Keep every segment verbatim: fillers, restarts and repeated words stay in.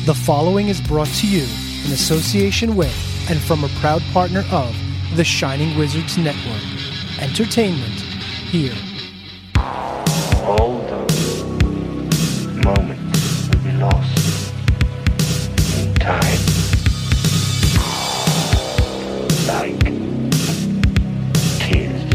The following is brought to you in association with and from a proud partner of the Shining Wizards Network. Entertainment here. All those moments will be lost in time. Like tears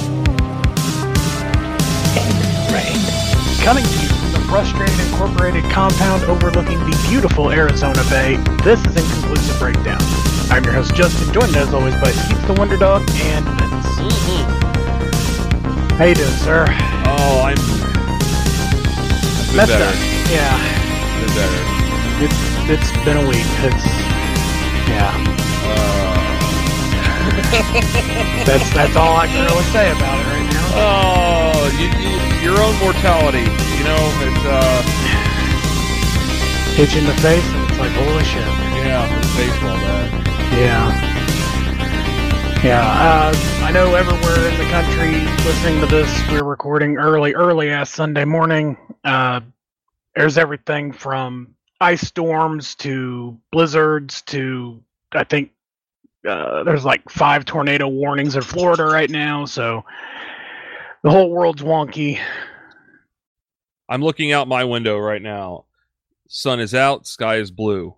in rain. Coming to you from the Frustrated Incorporated compound overlooking the beautiful Arizona Bay, this is Inconclusive Breakdown. I'm your host Justin, joined as always by Keith the Wonder Dog and Vince. Mm-hmm. How you doing, sir? Oh, I'm... I've been That's better. done. Yeah. Been better. It's, it's been a week. It's... Yeah. Uh... that's that's all I can really say about it right now. Oh, you, you, your own mortality. You know, it's, uh... Hit you in the face and it's like, holy shit. Yeah, it's baseball, man. Yeah. Yeah, uh, I know everywhere in the country listening to this, we're recording early, early ass Sunday morning. Uh, there's everything from ice storms to blizzards to, I think, uh, there's like five tornado warnings in Florida right now, so the whole world's wonky. I'm looking out my window right now. Sun is out, sky is blue.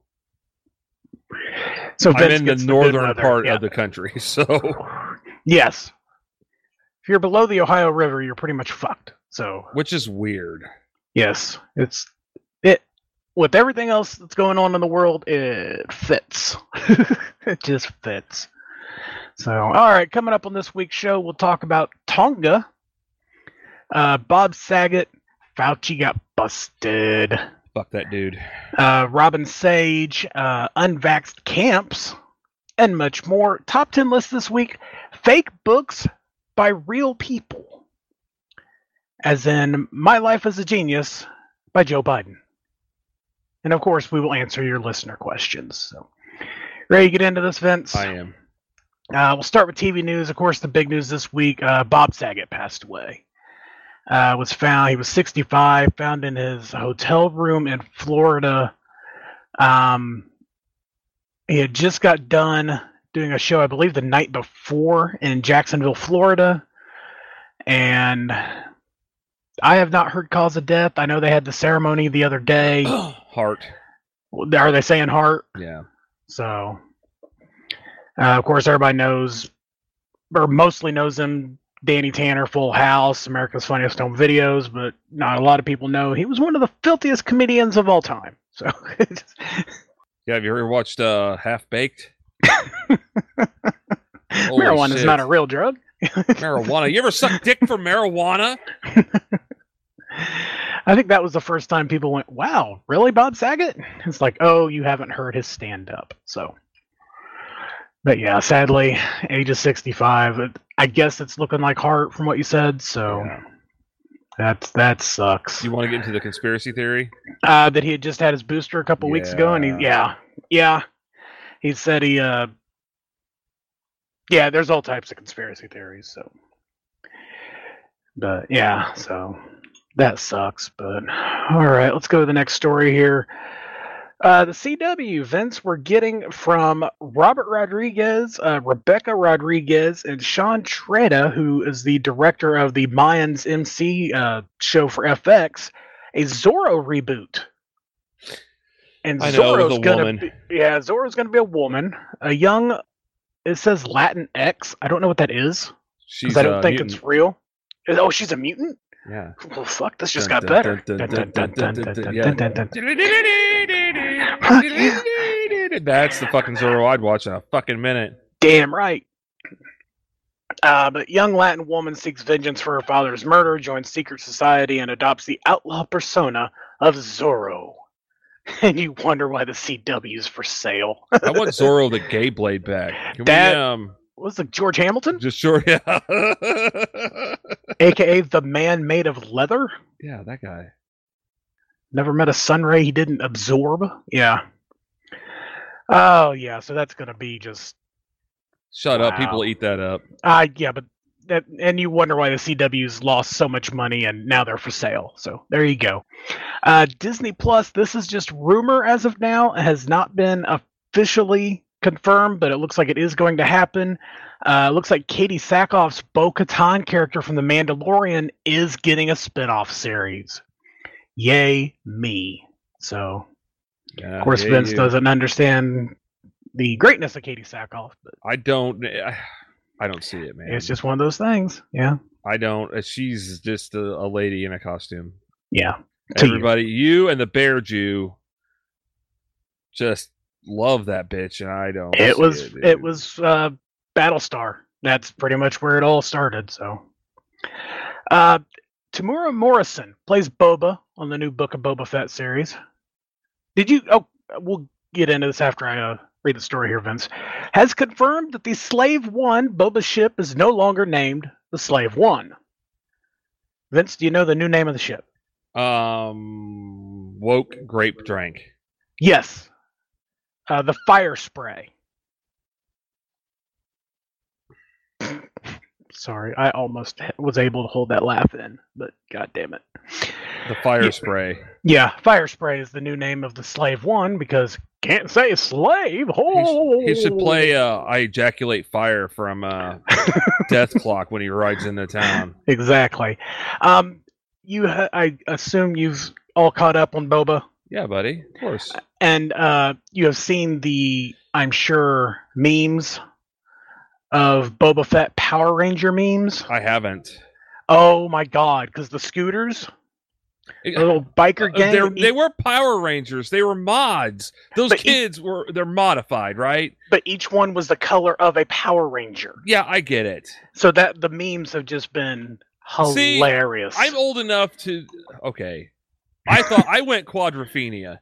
So I'm Vince in the gets northern good weather. part Yeah. of the country, so... Yes. If you're below the Ohio River, you're pretty much fucked. So, Which is weird. yes, it's it with everything else that's going on in the world, it fits. It just fits. So, all right, coming up on this week's show, we'll talk about Tonga. Uh, Bob Saget, Fauci got busted. Fuck that dude. Uh, Robin Sage, uh, unvaxxed camps, and much more. Top ten list this week: fake books by real people, as in My Life as a Genius by Joe Biden. And of course, we will answer your listener questions. So, ready to get into this, Vince? I am. Uh, we'll start with T V news. Of course, the big news this week: uh, Bob Saget passed away. Uh, was found. He was sixty-five. Found in his hotel room in Florida. Um, he had just got done doing a show, I believe, the night before in Jacksonville, Florida, and I have not heard cause of death. I know they had the ceremony the other day. Heart. Are they saying heart? Yeah. So, uh, of course, everybody knows, or mostly knows him. Danny Tanner, Full House, America's Funniest Home Videos, but not a lot of people know he was one of the filthiest comedians of all time. So, Yeah, have you ever watched uh, Half Baked? marijuana is not a real drug. Marijuana. You ever suck dick for marijuana? I think that was the first time people went, wow, really, Bob Saget? It's like, oh, you haven't heard his stand-up. So, but yeah, sadly, age of sixty-five. I guess it's looking like heart from what you said, so Yeah. that's that sucks. You want to get into the conspiracy theory? Uh, that he had just had his booster a couple weeks ago, and he, Yeah. yeah, yeah, he said he, uh, yeah, there's all types of conspiracy theories, so, but yeah, so that sucks, but all right, let's go to the next story here. Uh, the C W, Vince, we're getting from Robert Rodriguez, uh, Rebecca Rodriguez, and Sean Treda, who is the director of the Mayans M C uh, show for F X, a Zorro reboot. And I know, Zorro's with a gonna woman. be, yeah, Zorro's gonna be a woman, a young. It says Latin X. I don't know what that is She's because I don't a think mutant. it's real. Is- Oh, she's a mutant. Yeah. Well, fuck, this just Dun, got dun, better. dun, dun, Dun, dun, dun, dun, dun, dun, dun, dun, yeah. dun, dun. That's the fucking Zorro I'd watch in a fucking minute. Damn right. Uh, but young Latin woman seeks vengeance for her father's murder, joins secret society, and adopts the outlaw persona of Zorro. And you wonder why the C W is for sale. I want Zorro the Gay Blade back. Can That- we, um, What's it, George Hamilton? just sure, yeah. A K A the man made of leather? Yeah, that guy. Never met a sun ray he didn't absorb? Yeah. Oh, yeah, so that's going to be just... Shut up. Wow. People eat that up. Uh, yeah, but that, and you wonder why the C W's lost so much money and now they're for sale. So there you go. Uh, Disney Plus. This is just rumor as of now. It has not been officially confirmed, but it looks like it is going to happen. Uh, it looks like Katie Sackhoff's Bo-Katan character from The Mandalorian is getting a spin-off series. Yay me! So, Yeah, of course, yeah, Vince you. doesn't understand the greatness of Katie Sackhoff, but I don't. I don't see it, man. it's just one of those things. Yeah, I don't. uh, She's just a, a lady in a costume. yeah. To you. Everybody, you. and the Bear Jew, just love that bitch, and I don't. It see was It, it, dude. was uh, Battlestar. That's pretty much where it all started. So, uh, Tamura Morrison plays Boba on the new Book of Boba Fett series. Did you? Oh, we'll get into this after I uh, read the story here. Vince has confirmed that the Slave One Boba ship is no longer named the Slave One. Vince, do you know the new name of the ship? Um, woke grape drank. Yes, uh, the Fire Spray. Sorry, I almost was able to hold that laugh in, but god damn it. The fire Yeah. spray. Yeah, Fire Spray is the new name of the Slave One because can't say slave. He, Oh. sh- he should play uh, I Ejaculate Fire from uh, Death Clock when he rides into town. Exactly. Um, you, ha- I assume you've all caught up on Boba, Yeah, buddy. Of course. and uh, you have seen the, I'm sure, memes of Boba Fett Power Ranger memes. I haven't. Oh my god, because the scooters, the little biker Uh, gang. they're- they were Power Rangers. They were mods. Those But e- kids were, they're modified, right? but each one was the color of a Power Ranger. Yeah, I get it. So that the memes have just been See, hilarious. I'm old enough to. Okay. I thought I went Quadrophenia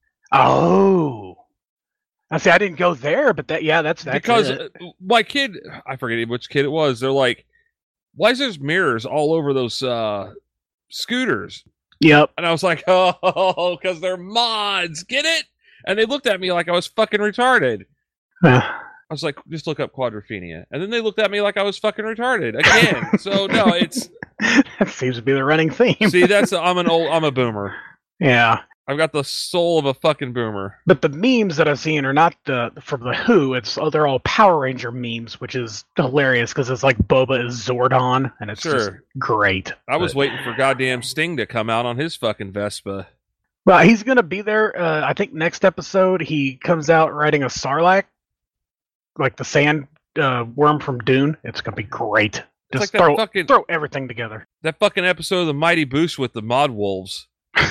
Oh, I see. I didn't go there, but that yeah, that's that's because it. uh, my kid, I forget which kid it was. They're like, why is there's mirrors all over those uh, scooters? Yep. And I was like, oh, because they're mods. Get it? And they looked at me like I was fucking retarded. I was like, just look up Quadrophenia. And then they looked at me like I was fucking retarded again. So no, it's That seems to be the running theme. see, that's I'm an old I'm a boomer. Yeah, I've got the soul of a fucking boomer. but the memes that I've seen are not the from the Who. It's oh, they're all Power Ranger memes, which is hilarious because it's like Boba is Zordon, and it's just Sure. great. I was But- waiting for goddamn Sting to come out on his fucking Vespa. Well, he's gonna be there. Uh, I think next episode he comes out riding a Sarlacc, like the sand uh, worm from Dune. It's gonna be great. It's Just like that throw fucking throw everything together. that fucking episode of the Mighty Boosh with the Mod Wolves,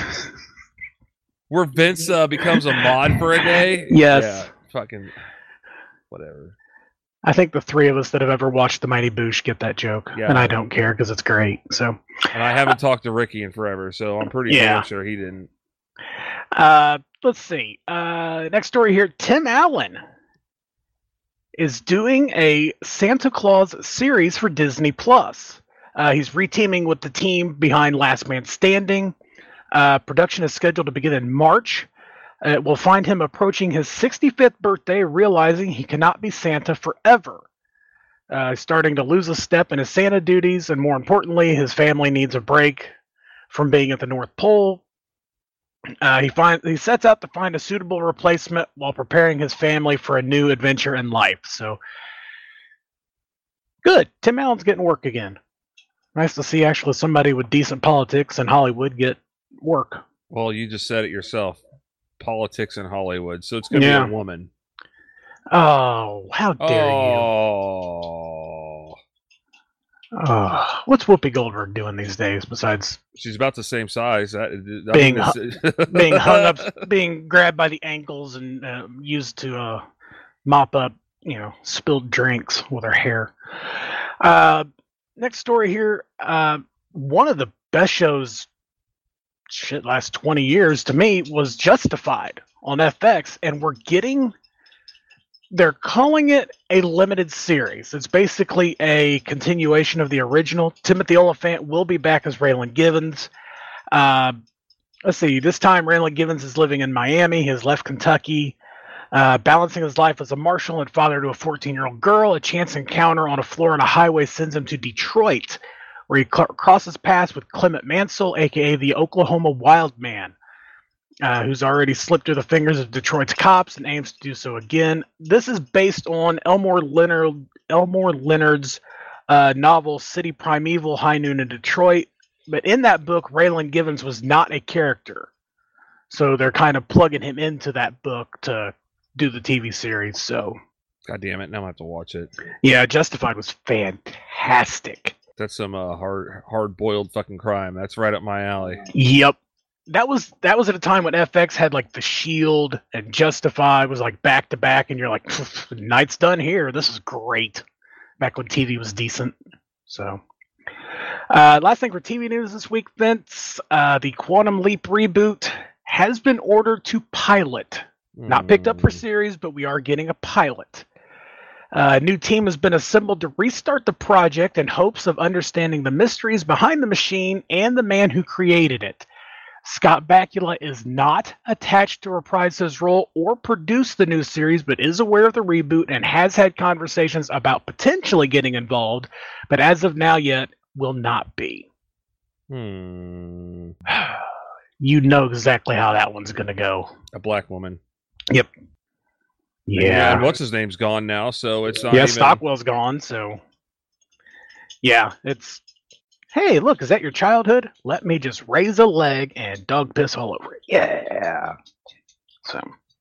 where Vince uh, becomes a mod for a day. Yes. Yeah, fucking whatever. I think the three of us that have ever watched The Mighty Boosh get that joke, Yeah. and I don't care because it's great. So, And I haven't talked to Ricky in forever, so I'm pretty Yeah. damn sure he didn't. uh, let's see. Uh, next story here: Tim Allen is doing a Santa Claus series for Disney Plus. Uh, he's reteaming with the team behind Last Man Standing. Uh, production is scheduled to begin in March. Uh, it will find him approaching his sixty-fifth birthday, realizing he cannot be Santa forever. Uh, he's starting to lose a step in his Santa duties, and more importantly, his family needs a break from being at the North Pole. Uh, he finds he sets out to find a suitable replacement while preparing his family for a new adventure in life. So, good. Tim Allen's getting work again. Nice to see actually somebody with decent politics in Hollywood get work. Well, you just said it yourself. Politics in Hollywood, so it's gonna Yeah. be a woman. Oh, how dare Oh, you! Oh, what's Whoopi Goldberg doing these days besides she's about the same size. That, that Being is- being hung up, being grabbed by the ankles and uh, used to uh, mop up, you know, spilled drinks with her hair. Uh, next story here. Uh, one of the best shows, shit, last twenty years to me was Justified on F X, and we're getting. They're calling it a limited series. It's basically a continuation of the original. Timothy Oliphant will be back as Raylan Givens. Uh, let's see. This time, Raylan Givens is living in Miami. He has left Kentucky. Uh, balancing his life as a marshal and father to a fourteen-year-old girl, a chance encounter on a Florida highway sends him to Detroit, where he cl- crosses paths with Clement Mansell, a k a the Oklahoma Wild Man, uh, who's already slipped through the fingers of Detroit's cops and aims to do so again. This is based on Elmore Leonard, Elmore Leonard's uh, novel City Primeval, High Noon in Detroit. But in that book, Raylan Givens was not a character. So they're kind of plugging him into that book to do the T V series. So, God damn it! Now I have to watch it. yeah, Justified was fantastic. That's some uh, hard, hard-boiled fucking crime. That's right up my alley. Yep, that was that was at a time when F X had like The Shield and Justified was like back to back, and you're like, night's done here. This is great. Back when T V was decent. So, uh, last thing for T V news this week, Vince, uh, the Quantum Leap reboot has been ordered to pilot. Not picked up for series, but we are getting a pilot. Uh, a new team has been assembled to restart the project in hopes of understanding the mysteries behind the machine and the man who created it. Scott Bakula is not attached to reprise his role or produce the new series, but is aware of the reboot and has had conversations about potentially getting involved, but as of now yet, will not be. Hmm. You know exactly how that one's going to go. A black woman. Yep. Yeah. And Yeah. what's his name's gone now, so it's not Yeah, even... Stockwell's gone, so yeah, it's hey, look, is that your childhood? Let me just raise a leg and dog piss all over it. Yeah. So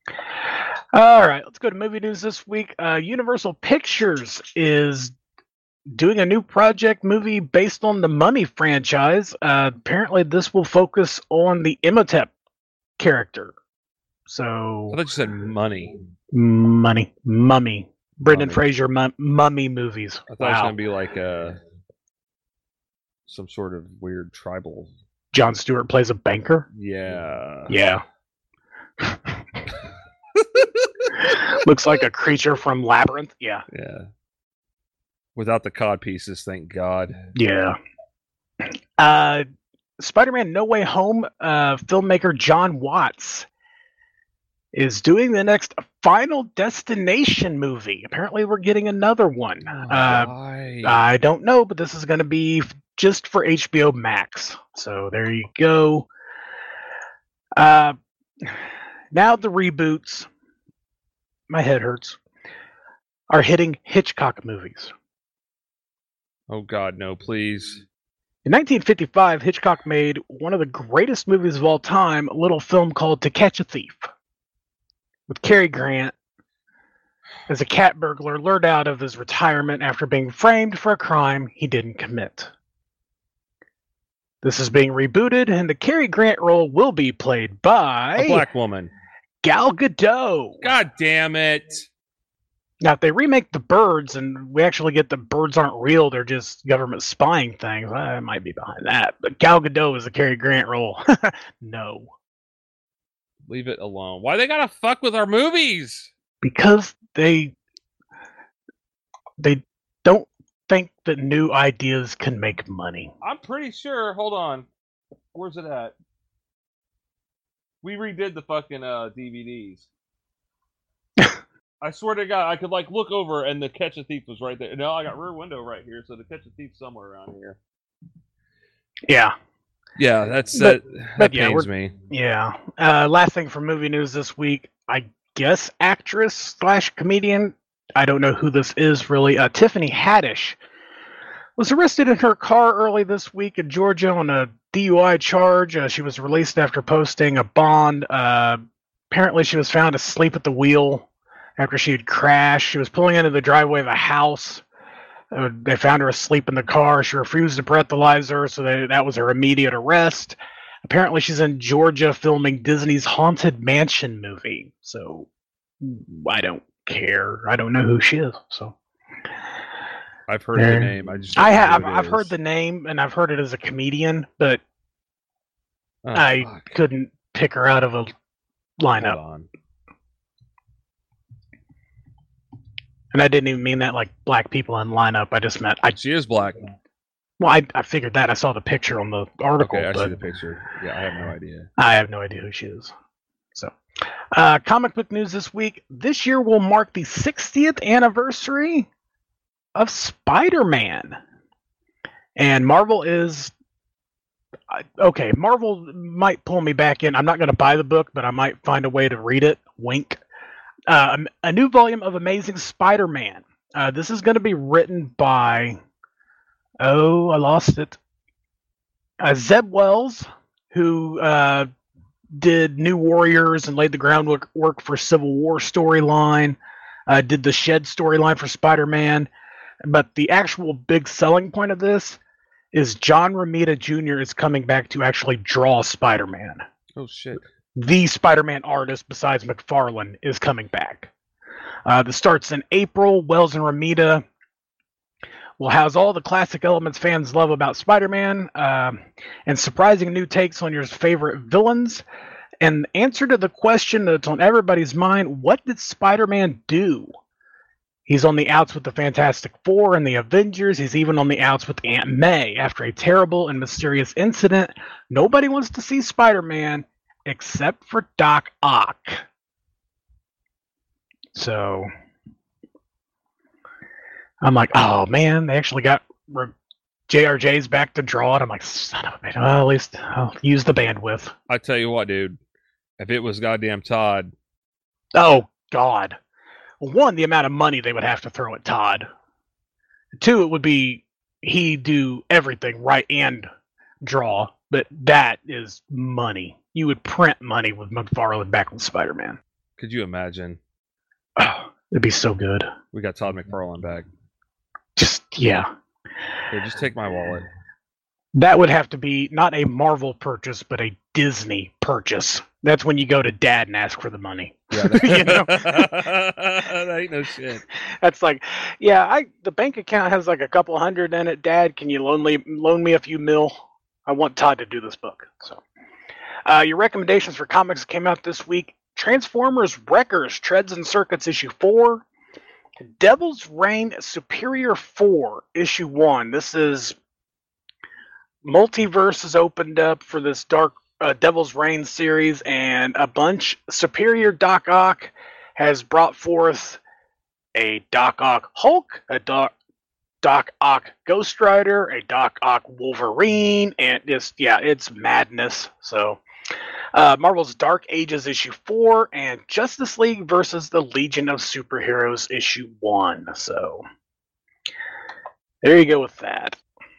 all right, let's go to movie news this week. Uh, Universal Pictures is doing a new project movie based on the Mummy franchise. Uh, apparently, this will focus on the Imhotep character. So I thought you said money. money, mummy, Brendan Mummy. Fraser mum, mummy movies. I thought it was Wow, going to be like uh, some sort of weird tribal... Jon Stewart plays a banker. Yeah. Yeah, looks like a creature from Labyrinth. Yeah, Yeah. Without the cod pieces, thank God. yeah. Uh, Spider-Man: No Way Home. Uh, filmmaker John Watts is doing the next Final Destination movie. Apparently, we're getting another one. Uh, Why? I don't know, but this is going to be f- just for H B O Max. So there you go. Uh, now the reboots, my head hurts, are hitting Hitchcock movies. Oh God, no! Please. In nineteen fifty-five, Hitchcock made one of the greatest movies of all time, a little film called To Catch a Thief, with Cary Grant as a cat burglar lured out of his retirement after being framed for a crime he didn't commit. This is being rebooted, and the Cary Grant role will be played by A black woman. Gal Gadot. God damn it! Now, if they remake The Birds and we actually get the birds aren't real, they're just government spying things, I might be behind that. But Gal Gadot is the Cary Grant role. No. Leave it alone. Why they gotta fuck with our movies? Because they they don't think that new ideas can make money. I'm pretty sure. Hold on. Where's it at? We redid the fucking uh, D V Ds. I swear to God, I could like look over and the Catch a Thief was right there. No, I got Rear Window right here, so the Catch a Thief somewhere around here. Yeah. Yeah, that's But- that. That but yeah, pains we're- me. Yeah. Uh, last thing for movie news this week, I guess actress slash comedian, I don't know who this is really, uh, Tiffany Haddish was arrested in her car early this week in Georgia on a D U I charge. Uh, she was released after posting a bond. Uh, apparently she was found asleep at the wheel after she had crashed. She was pulling into the driveway of a house. Uh, they found her asleep in the car. She refused to breathalyze her, so they, that was her immediate arrest. Apparently, she's in Georgia filming Disney's Haunted Mansion movie. So I don't care. I don't know who she is. So I've heard There- the name. I just don't I know have. who it I've is. heard the name, and I've heard it as a comedian, but Oh, I fuck. couldn't pick her out of a Hold lineup. on. And I didn't even mean that like black people in lineup. I just meant I. She is black. Well, I, I figured that. I saw the picture on the article, Okay, I see but the picture. Yeah, I have no idea. I have no idea who she is. So, uh, comic book news this week. This year will mark the sixtieth anniversary of Spider-Man. And Marvel is... Okay, Marvel might pull me back in. I'm not going to buy the book, but I might find a way to read it. Wink. Uh, a new volume of Amazing Spider-Man. Uh, this is going to be written by... Oh, I lost it. Uh, Zeb Wells, who uh, did New Warriors and laid the groundwork work for Civil War storyline, uh, did the Shed storyline for Spider-Man. But the actual big selling point of this is John Romita Junior is coming back to actually draw Spider-Man. Oh, shit. The Spider-Man artist, besides McFarlane, is coming back. Uh, this starts in April. Wells and Romita will house all the classic elements fans love about Spider-Man, um, and surprising new takes on your favorite villains. And the answer to the question that's on everybody's mind, what did Spider-Man do? He's on the outs with the Fantastic Four and the Avengers. He's even on the outs with Aunt May. After a terrible and mysterious incident, nobody wants to see Spider-Man except for Doc Ock. So... I'm like, oh man, they actually got J R J's back to draw it. I'm like, son of a bitch. Well, at least I'll use the bandwidth. I tell you what, dude. If it was goddamn Todd. Oh, God. One, the amount of money they would have to throw at Todd. Two, it would be he do everything right and draw. But that is money. You would print money with McFarlane back on Spider-Man. Could you imagine? Oh, it'd be so good. We got Todd McFarlane back. Just, yeah. Here, just take my wallet. That would have to be not a Marvel purchase, but a Disney purchase. That's when you go to Dad and ask for the money. Yeah, that, you know? that ain't no shit. That's like, yeah, I the bank account has like a couple hundred in it. Dad, can you loan me loan me a few mil? I want Todd to do this book. So, uh, your recommendations for comics that came out this week: Transformers Wreckers, Treads and Circuits issue four. Devil's Reign Superior four, issue one. This is Multiverse has opened up for this Dark uh, Devil's Reign series, and a bunch. Superior Doc Ock has brought forth a Doc Ock Hulk, a Doc, Doc Ock Ghost Rider, a Doc Ock Wolverine, and just, yeah, it's madness. So... Uh, Marvel's Dark Ages issue four, and Justice League versus the Legion of Superheroes issue one. So, there you go with that.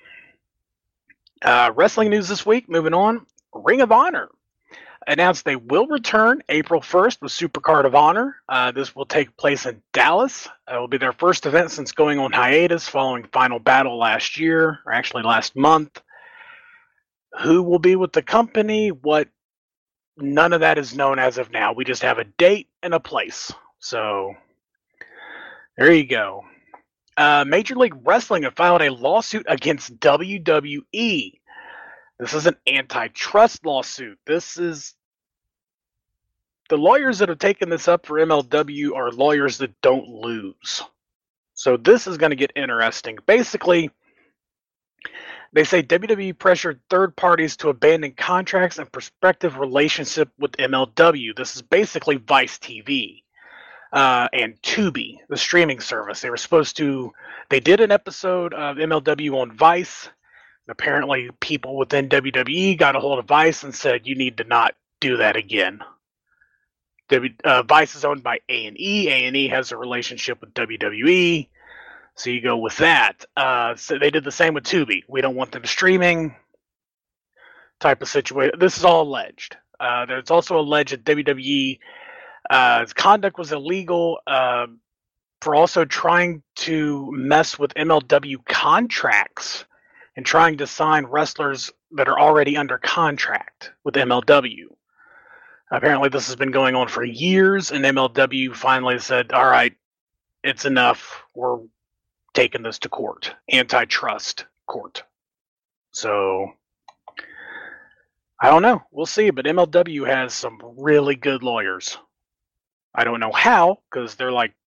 Uh, wrestling news this week, moving on. Ring of Honor announced they will return April first with Supercard of Honor. Uh, this will take place in Dallas. It will be their first event since going on hiatus following Final Battle last year, or actually last month. Who will be with the company? What? None of that is known as of now. We just have a date and a place. So, there you go. Uh, Major League Wrestling have filed a lawsuit against W W E. This is an antitrust lawsuit. This is... The lawyers that have taken this up for M L W are lawyers that don't lose. So this is going to get interesting. Basically... They say W W E pressured third parties to abandon contracts and prospective relationship with M L W. This is basically Vice T V uh, and Tubi, the streaming service. They were supposed to... They did an episode of M L W on Vice. Apparently, people within W W E got a hold of Vice and said, you need to not do that again. W, uh, Vice is owned by A and E. A and E has a relationship with W W E. So you go with that. Uh, so they did the same with Tubi. We don't want them streaming type of situation. This is all alleged. Uh, there's also alleged that W W E uh, conduct was illegal uh, for also trying to mess with M L W contracts and trying to sign wrestlers that are already under contract with M L W. Apparently this has been going on for years, and M L W finally said, all right, it's enough. We're taking this to court, antitrust court. So, I don't know. We'll see. But M L W has some really good lawyers. I don't know how, because they're like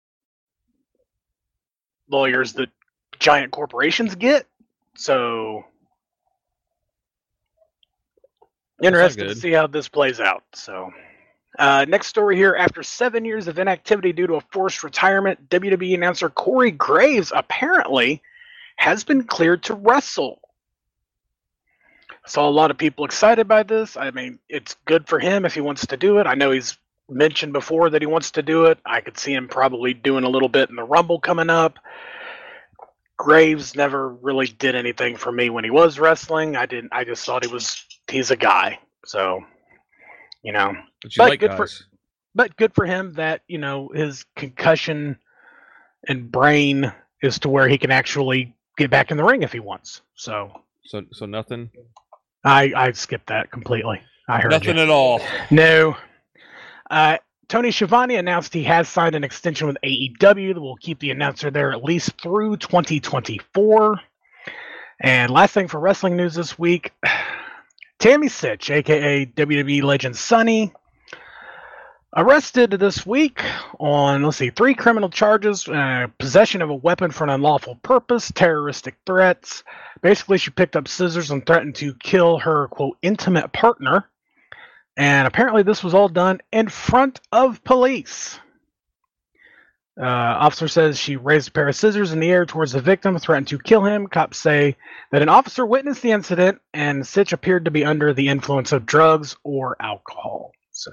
lawyers that giant corporations get. So, interested to see how this plays out. So, Uh, next story here. After seven years of inactivity due to a forced retirement, W W E announcer Corey Graves apparently has been cleared to wrestle. Saw a lot of people excited by this. I mean, it's good for him if he wants to do it. I know he's mentioned before that he wants to do it. I could see him probably doing a little bit in the Rumble coming up. Graves never really did anything for me when he was wrestling. I didn't. I just thought he was. He's a guy. So, you know. But, you but like good guys. for. But good for him that you know his concussion and brain is to where he can actually get back in the ring if he wants. So. So so nothing. I I skipped that completely. I heard Nothing you. at all. No. Uh, Tony Schiavone announced he has signed an extension with A E W that will keep the announcer there at least through twenty twenty-four. And last thing for wrestling news this week, Tammy Sitch, a k a. W W E legend Sunny, arrested this week on, let's see, three criminal charges, uh, possession of a weapon for an unlawful purpose, terroristic threats. Basically, she picked up scissors and threatened to kill her, quote, intimate partner. And apparently this was all done in front of police. Uh, officer says she raised a pair of scissors in the air towards the victim, threatened to kill him. Cops say that an officer witnessed the incident, and Sitch appeared to be under the influence of drugs or alcohol. So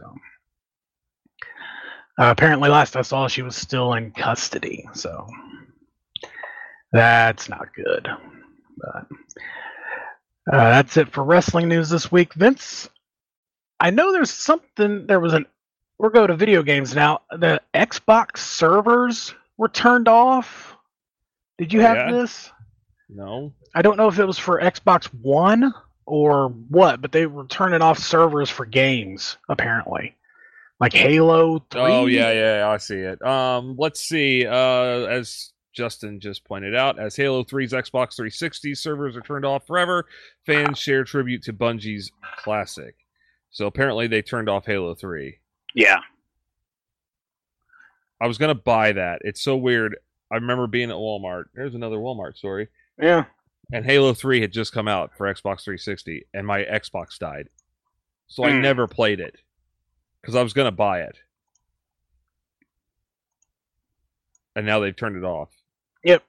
uh, apparently last I saw she was still in custody. So that's not good. But uh, that's it for wrestling news this week. Vince, I know there's something, there was an, we'll go to video games now. The Xbox servers were turned off. Did you Oh, have yeah? this? No. I don't know if it was for Xbox One or what, but they were turning off servers for games, apparently. Like Halo three. Oh yeah, yeah, I see it. Um, let's see. Uh, as Justin just pointed out, as Halo three's Xbox three sixty servers are turned off forever, fans share tribute to Bungie's classic. So apparently they turned off Halo three. Yeah. I was gonna buy that. It's so weird. I remember being at Walmart. There's another Walmart story. Yeah. And Halo three had just come out for Xbox three sixty, and my Xbox died. So I Hmm. never played it. Because I was going to buy it. And now they've turned it off. Yep.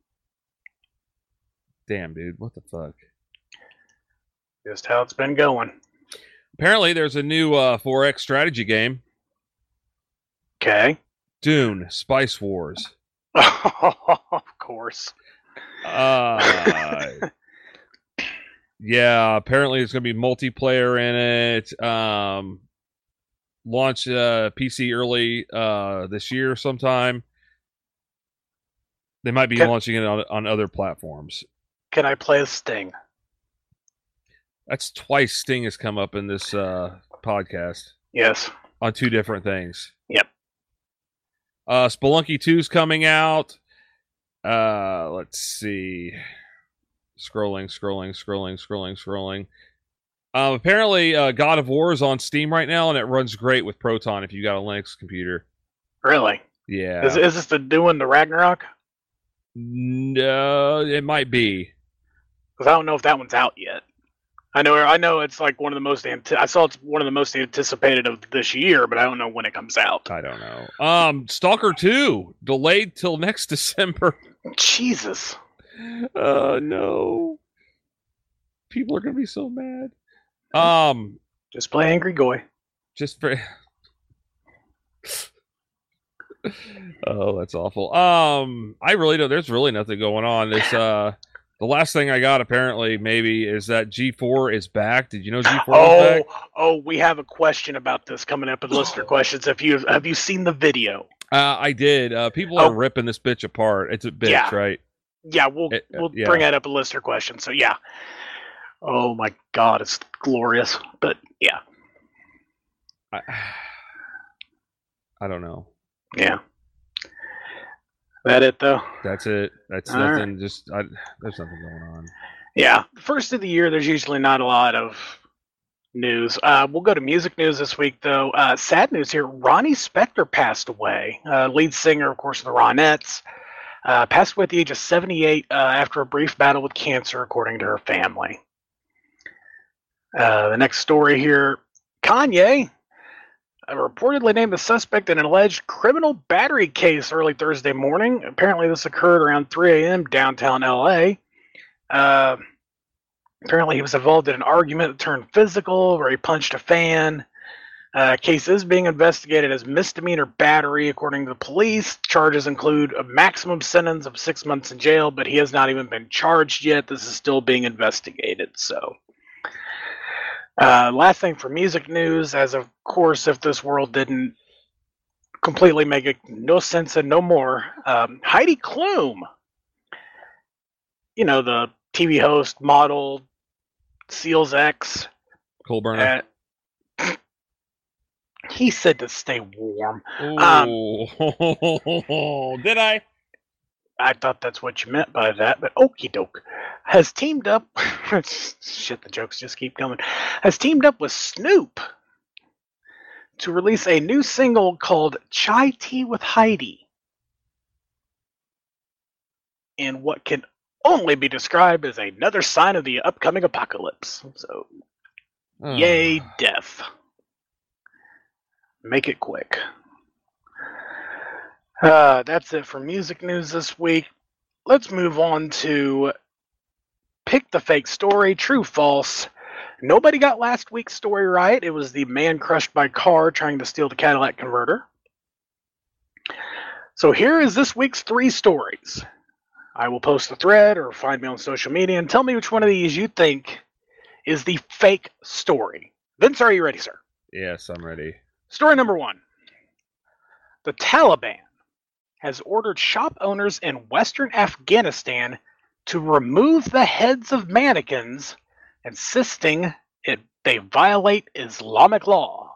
Damn, dude. What the fuck? Just how it's been going. Apparently, there's a new uh, four X strategy game. Okay. Dune, Spice Wars. Of course. Uh, yeah, apparently there's going to be multiplayer in it. Um, launch uh, P C early uh, this year sometime. They might be Can- launching it on, on other platforms. Can I play as Sting? That's twice Sting has come up in this uh, podcast Yes. on two different things. Yep. Uh, Spelunky two's coming out. Uh, let's see. Scrolling, scrolling, scrolling, scrolling, scrolling. Um, apparently, uh, God of War is on Steam right now, and it runs great with Proton if you got a Linux computer. Really? Yeah. Is, is this the doing the Ragnarok? No, it might be. Because I don't know if that one's out yet. I know. I know it's like one of the most. Anti- I saw it's one of the most anticipated of this year, but I don't know when it comes out. I don't know. Um, Stalker two delayed till next December. Jesus. Oh no. People are gonna be so mad. Um, Just play Angry Goy. just for. Oh, that's awful. Um, I really don't. There's really nothing going on. This uh, the last thing I got apparently maybe is that G four is back. Did you know G four Oh, is back? oh, we have a question about this coming up in listener questions. Have you have you seen the video? Uh, I did. Uh, people are Oh. ripping this bitch apart. It's a bitch, Yeah. right? Yeah, we'll It- uh, we'll yeah. bring that up in listener questions. So yeah. Oh my God, it's glorious. But yeah, I, I don't know. yeah. That it though. That's it. That's All nothing. Just I, there's nothing going on. Yeah, first of the year, there's usually not a lot of news. Uh, we'll go to music news this week, though. Uh, sad news here. Ronnie Spector passed away. Uh, lead singer, of course, of the Ronettes. Uh, passed away at the age of seventy-eight uh, after a brief battle with cancer, according to her family. Uh, the next story here. Kanye reportedly named the suspect in an alleged criminal battery case early Thursday morning. Apparently, this occurred around three a.m. downtown L A. Uh, apparently, he was involved in an argument that turned physical, where he punched a fan. Uh, case is being investigated as misdemeanor battery, according to the police. Charges include a maximum sentence of six months in jail, but he has not even been charged yet. This is still being investigated. So, uh, last thing for music news, as of course, if this world didn't completely make it no sense and no more, um, Heidi Klum, you know, the T V host, model, Seals X, Coal burner. Uh, he said to stay warm. Oh, um, did I? I thought that's what you meant by that, but okie doke. Has teamed up. Shit, the jokes just keep coming. Has teamed up with Snoop to release a new single called Chai Tea with Heidi, in what can only be described as another sign of the upcoming apocalypse. So, oh. Yay, death. Make it quick. Uh, that's it for music news this week. Let's move on to Pick the Fake Story, True False. Nobody got last week's story right. It was the man crushed by car trying to steal the Cadillac converter. So here is this week's three stories. I will post a thread or find me on social media and tell me which one of these you think is the fake story. Vince, are you ready, sir? Yes, I'm ready. Story number one. The Taliban has ordered shop owners in western Afghanistan to remove the heads of mannequins, insisting it, they violate Islamic law.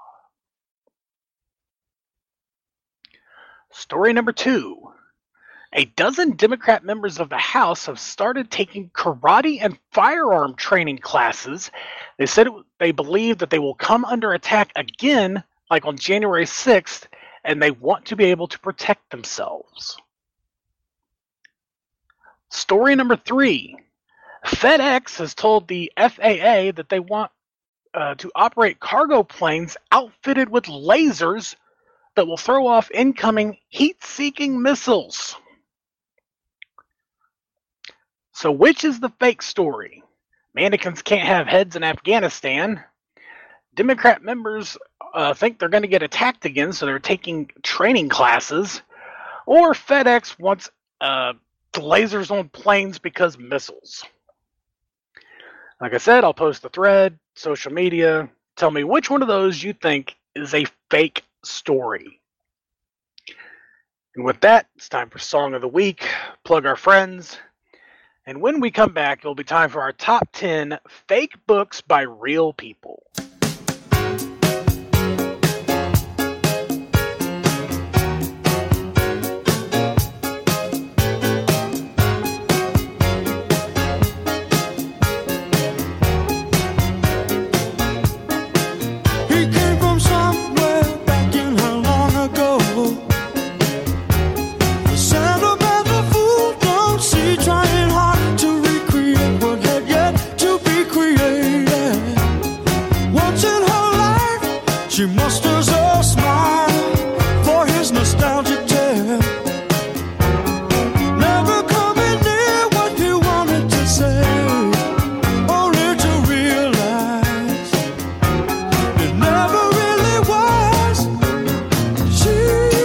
Story number two. A dozen Democrat members of the House have started taking karate and firearm training classes. They said it, they believe that they will come under attack again, like on January sixth, and they want to be able to protect themselves. Story number three. FedEx has told the F A A that they want uh, to operate cargo planes outfitted with lasers that will throw off incoming heat-seeking missiles. So which is the fake story? Mannequins can't have heads in Afghanistan. Democrat members uh, think they're going to get attacked again, so they're taking training classes. Or FedEx wants uh, lasers on planes because missiles. Like I said, I'll post the thread, social media. Tell me which one of those you think is a fake story. And with that, it's time for Song of the Week. Plug our friends. And when we come back, it'll be time for our top ten fake books by real people. She musters a smile for his nostalgic tale. Never coming near what he wanted to say, only to realize it never really was. She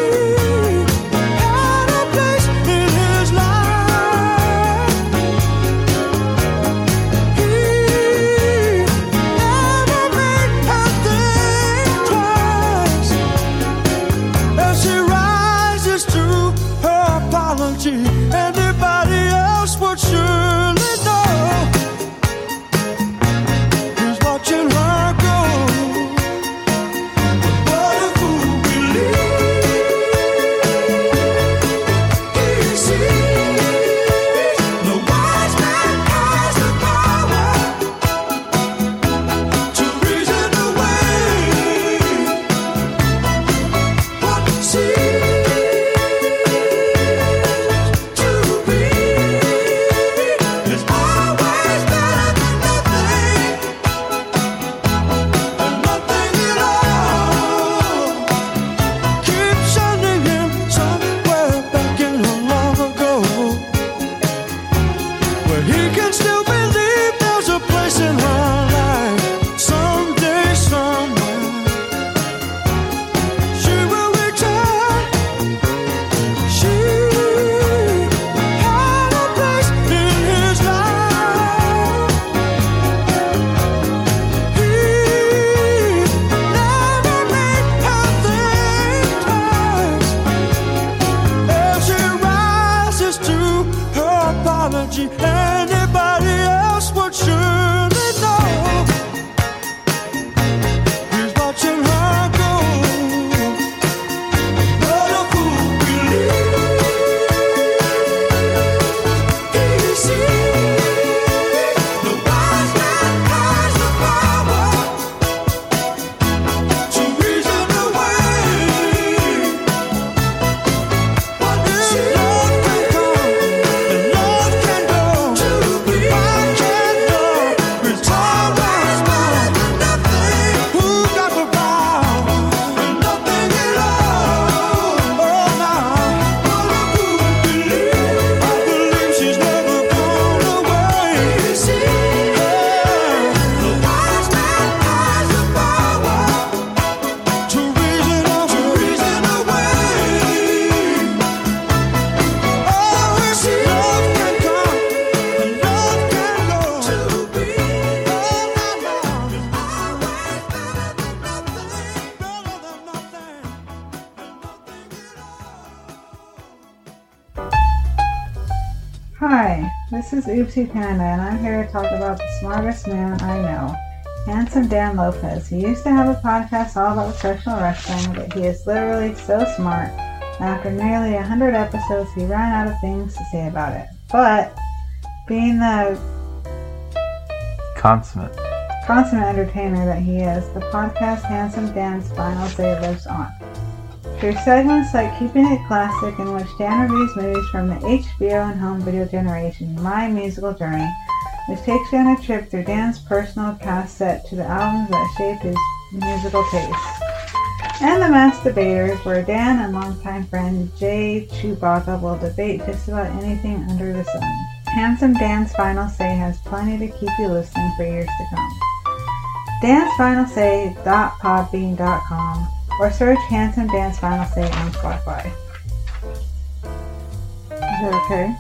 had a place in his life. He never made her think twice. As she rises to her apology, anybody else would surely know he's watching her go. But a fool believes he sees. No wise man has the power to reason away what he sees. energy anybody else would surely know. He's watching her go. But a fool believes he sees the wise man has the power to reason away. What if love can come and love can go? But I can't know. It's always more than nothing. Who got the power and nothing at all? Oh, now, but a fool believes. I believe she's never gone away. He sees the wise man has the power to reason away. To reason away. Oh, if love can come and love can go. To be oh, now, now, is always better than nothing. Better than nothing. And nothing at all. Hi, this is Oopsie Panda, and I'm here to talk about the smartest man I know, Handsome Dan Lopez. He used to have a podcast all about professional wrestling, but he is literally so smart. After nearly one hundred episodes, he ran out of things to say about it. But, being the Consummate. consummate entertainer that he is, the podcast Handsome Dan's Final Say lives on. Through segments like Keeping It Classic, in which Dan reviews movies from the H B O and home video generation, My Musical Journey, which takes you on a trip through Dan's personal cassette to the albums that shaped his musical taste. And The Masked Debaters, where Dan and longtime friend Jay Chewbacca will debate just about anything under the sun. Handsome Dan's Final Say has plenty to keep you listening for years to come. dans final say dot podbean dot com or search Handsome Dan's Final Say on Spotify. Is that okay?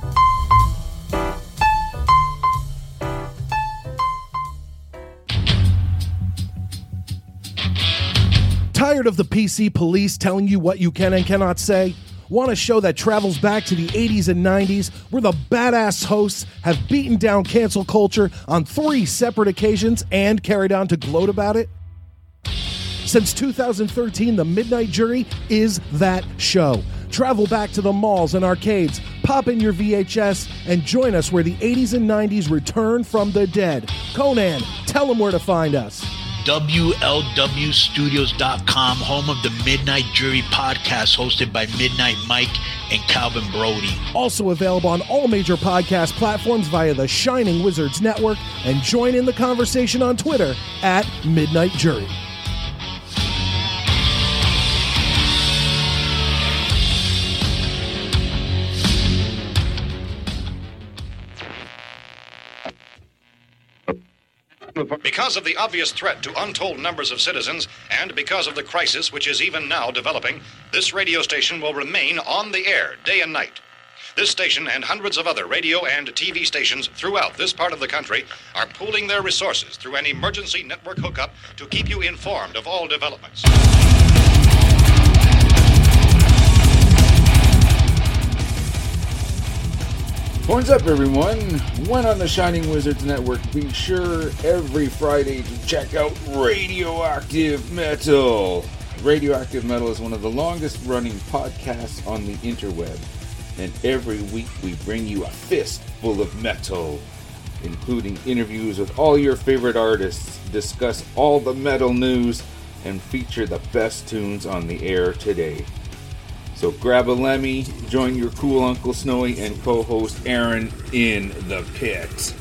Tired of the P C police telling you what you can and cannot say? Want a show that travels back to the eighties and nineties, where the badass hosts have beaten down cancel culture on three separate occasions and carried on to gloat about it? Since two thousand thirteen, The Midnight Jury is that show. Travel back to the malls and arcades, pop in your V H S, and join us where the eighties and nineties return from the dead. Conan, tell them where to find us. W L W Studios dot com, home of the Midnight Jury podcast, hosted by Midnight Mike and Calvin Brody. Also available on all major podcast platforms via the Shining Wizards Network, and join in the conversation on Twitter at Midnight Jury. Because of the obvious threat to untold numbers of citizens, and because of the crisis which is even now developing, this radio station will remain on the air day and night. This station and hundreds of other radio and T V stations throughout this part of the country are pooling their resources through an emergency network hookup to keep you informed of all developments. Horns up, everyone. When on the Shining Wizards Network, be sure every Friday to check out Radioactive Metal. Radioactive Metal is one of the longest running podcasts on the interweb, and every week we bring you a fistful of metal, including interviews with all your favorite artists, discuss all the metal news, and feature the best tunes on the air today. So grab a Lemmy, join your cool Uncle Snowy, and co-host Aaron in the pit.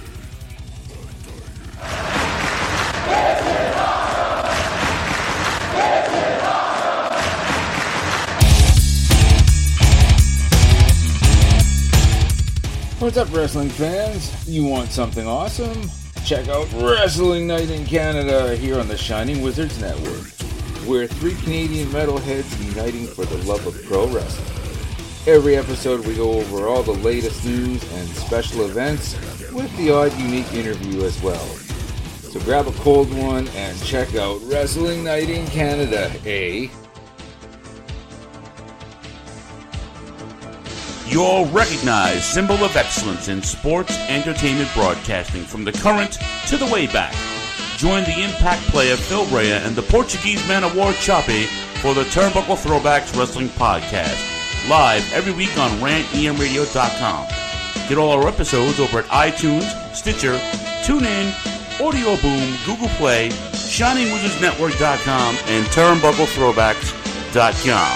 What's up, wrestling fans? You want something awesome? Check out Wrestling Night in Canada here on the Shining Wizards Network. We're three Canadian metalheads uniting for the love of pro wrestling. Every episode we go over all the latest news and special events with the odd unique interview as well. So grab a cold one and check out Wrestling Night in Canada, eh? your recognized symbol of excellence in sports entertainment broadcasting from the current to the way back. Join the Impact player Phil Rea and the Portuguese man of war Choppy for the Turnbuckle Throwbacks Wrestling Podcast, live every week on rant e m radio dot com. Get all our episodes over at iTunes, Stitcher, TuneIn, Audio Boom, Google Play, shining wizards network dot com, and turnbuckle throwbacks dot com.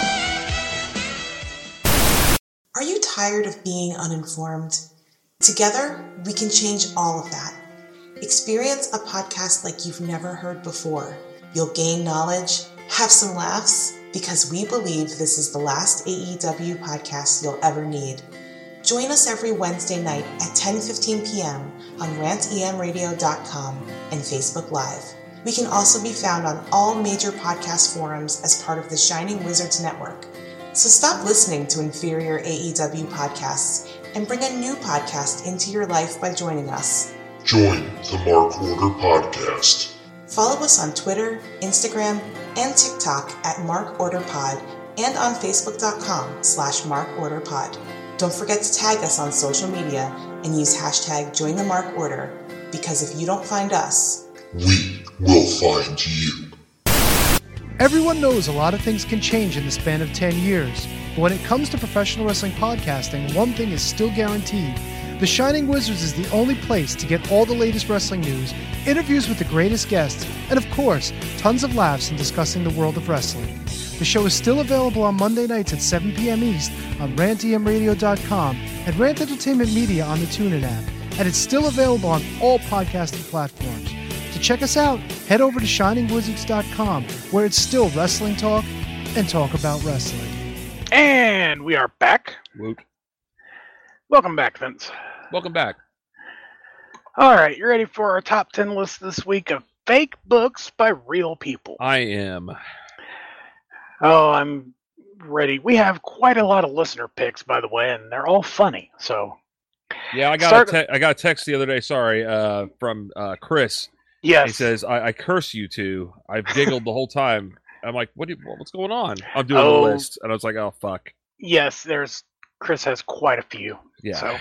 Are you tired of being uninformed? Together, we can change all of that. Experience a podcast like you've never heard before. You'll gain knowledge, have some laughs, because we believe this is the last A E W podcast you'll ever need. Join us every Wednesday night at ten fifteen p.m. on rant e m radio dot com and Facebook Live. We can also be found on all major podcast forums as part of the Shining Wizards Network. So stop listening to inferior A E W podcasts and bring a new podcast into your life by joining us. Join the Mark Order Podcast. Follow us on Twitter, Instagram, and TikTok at Mark Order Pod and on Facebook dot com slash Mark Order Pod. Don't forget to tag us on social media and use hashtag Join the Mark Order, because if you don't find us, we will find you. Everyone knows a lot of things can change in the span of ten years, but when it comes to professional wrestling podcasting, one thing is still guaranteed. The Shining Wizards is the only place to get all the latest wrestling news, interviews with the greatest guests, and of course, tons of laughs in discussing the world of wrestling. The show is still available on Monday nights at seven p.m. East on rant e m radio dot com and Rant Entertainment Media on the TuneIn app, and it's still available on all podcasting platforms. To check us out, head over to shining wizards dot com, where it's still wrestling talk and talk about wrestling. And we are back. Woot. Welcome back, Vince. Welcome back. All right, you ready for our top ten list this week of fake books by real people? I am. Oh, I'm ready. We have quite a lot of listener picks, by the way, and they're all funny. So, yeah, I got Start... a te- I got a text the other day. Sorry, uh, from uh, Chris. Yes, he says, I-, "I curse you two. I've giggled the whole time." I'm like, "What? Do you, what's going on?" I'm doing oh, the list, and I was like, "Oh fuck." Yes, there's Chris has quite a few. Yeah. So.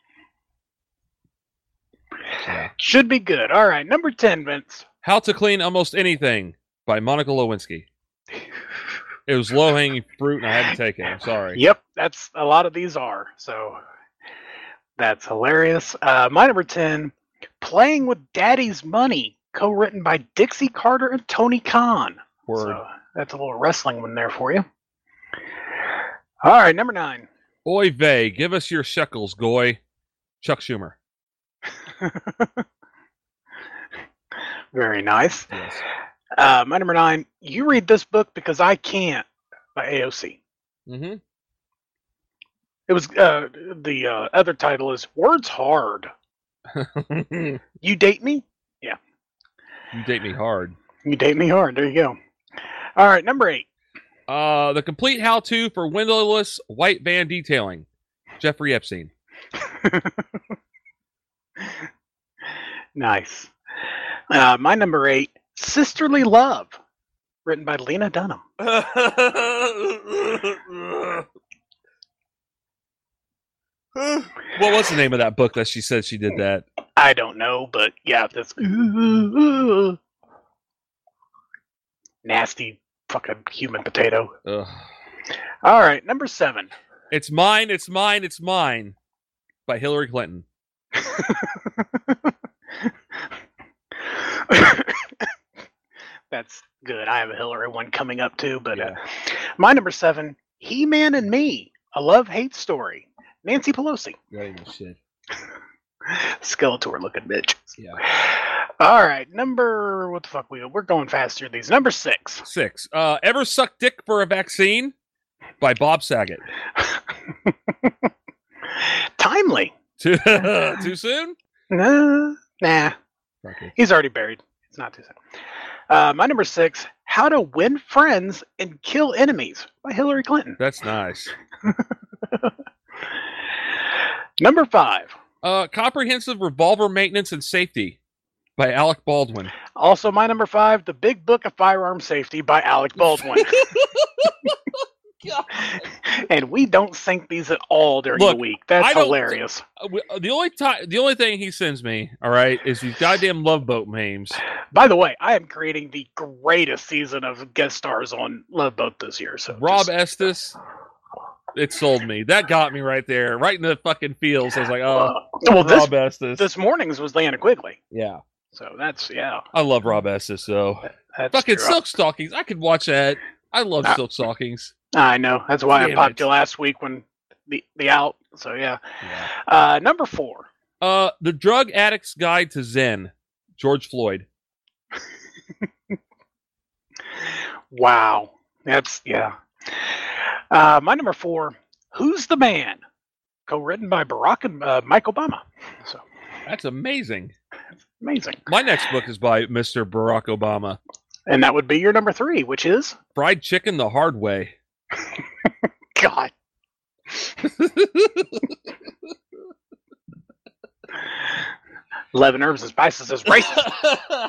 Yeah. Should be good. All right, number ten, Vince. How to Clean Almost Anything by Monica Lewinsky. It was low-hanging fruit, and I had to take it. I'm sorry. Yep, that's a lot of these are. So that's hilarious. Uh, my number ten, Playing with Daddy's Money, co-written by Dixie Carter and Tony Khan. Word. So that's a little wrestling one there for you. All right, number nine. Oy vey, give us your shekels, Goy. Chuck Schumer. Very nice. Yes. Uh, my number nine, You Read This Book Because I Can't by A O C. Mm-hmm. It was, uh, the uh, other title is Words Hard. You Date Me? Yeah. You Date Me Hard. You Date Me Hard. There you go. All right, number eight. Uh, the complete how-to for windowless white van detailing. Jeffrey Epstein. Nice. Uh, my number eight, Sisterly Love, written by Lena Dunham. What was the name of that book that she said she did that? I don't know, but yeah, that's nasty fucking human potato. Ugh. All right, number seven. It's Mine, It's Mine, It's Mine by Hillary Clinton. That's good. I have a Hillary one coming up too, but Yeah. uh, my number seven, He-Man and Me, a love-hate story. Nancy Pelosi. That ain't shit. Skeletor looking bitch. Yeah. All right, number what the fuck we we're going fast through these. Number six. Six. Uh, Ever Suck Dick for a Vaccine by Bob Saget. Timely. Too, too soon? Nah, nah. Okay. He's already buried. It's not too soon. Uh, my number six, How to Win Friends and Kill Enemies by Hillary Clinton. That's nice. Number five. Uh, Comprehensive Revolver Maintenance and Safety by Alec Baldwin. Also my number five, The Big Book of Firearm Safety by Alec Baldwin. God. And we don't sync these at all during Look, the week. That's I don't- hilarious. The only time, the only thing he sends me, all right, is these goddamn Love Boat memes. By the way, I am creating the greatest season of guest stars on Love Boat this year. So Rob just- Estes, it sold me. That got me right there, right in the fucking feels. I was like, oh, Uh, well, this, Rob Estes. this morning's was Leanna Quigley. Yeah, So that's yeah. I love Rob Estes though. That's Fucking true. Silk Stockings, I could watch that. I love Ah. Silk Stockings. I know. That's why Damn I popped it. you last week when the the out. So yeah. Uh, number four. Uh, The Drug Addict's Guide to Zen, George Floyd. Wow. That's yeah. Uh, my number four. Who's the Man? Co-written by Barack and uh, Mike Obama. So That's amazing. amazing. My next book is by Mister Barack Obama. And that would be your number three, which is Fried Chicken the Hard Way. God. Eleven herbs and spices is racist.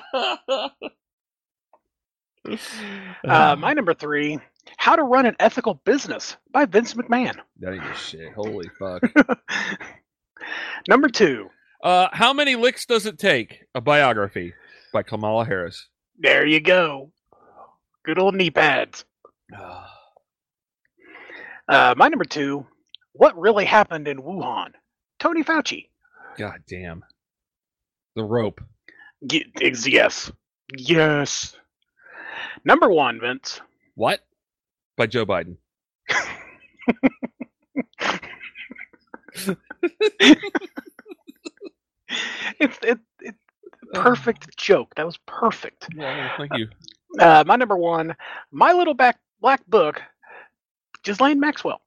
uh, my number three, How to Run an Ethical Business by Vince McMahon. That ain't shit. Holy fuck. Number two, Uh, How Many Licks Does It Take? A biography by Kamala Harris. there you go. Good old knee pads. Uh, my number two, What Really Happened in Wuhan? Tony Fauci. God damn. The Rope. Ye- ex- yes. Yes. Number one, Vince. What? By Joe Biden. It's it, it perfect joke. That was perfect. Well, thank you. Uh, my number one, My Little Back Black Book, Ghislaine Maxwell.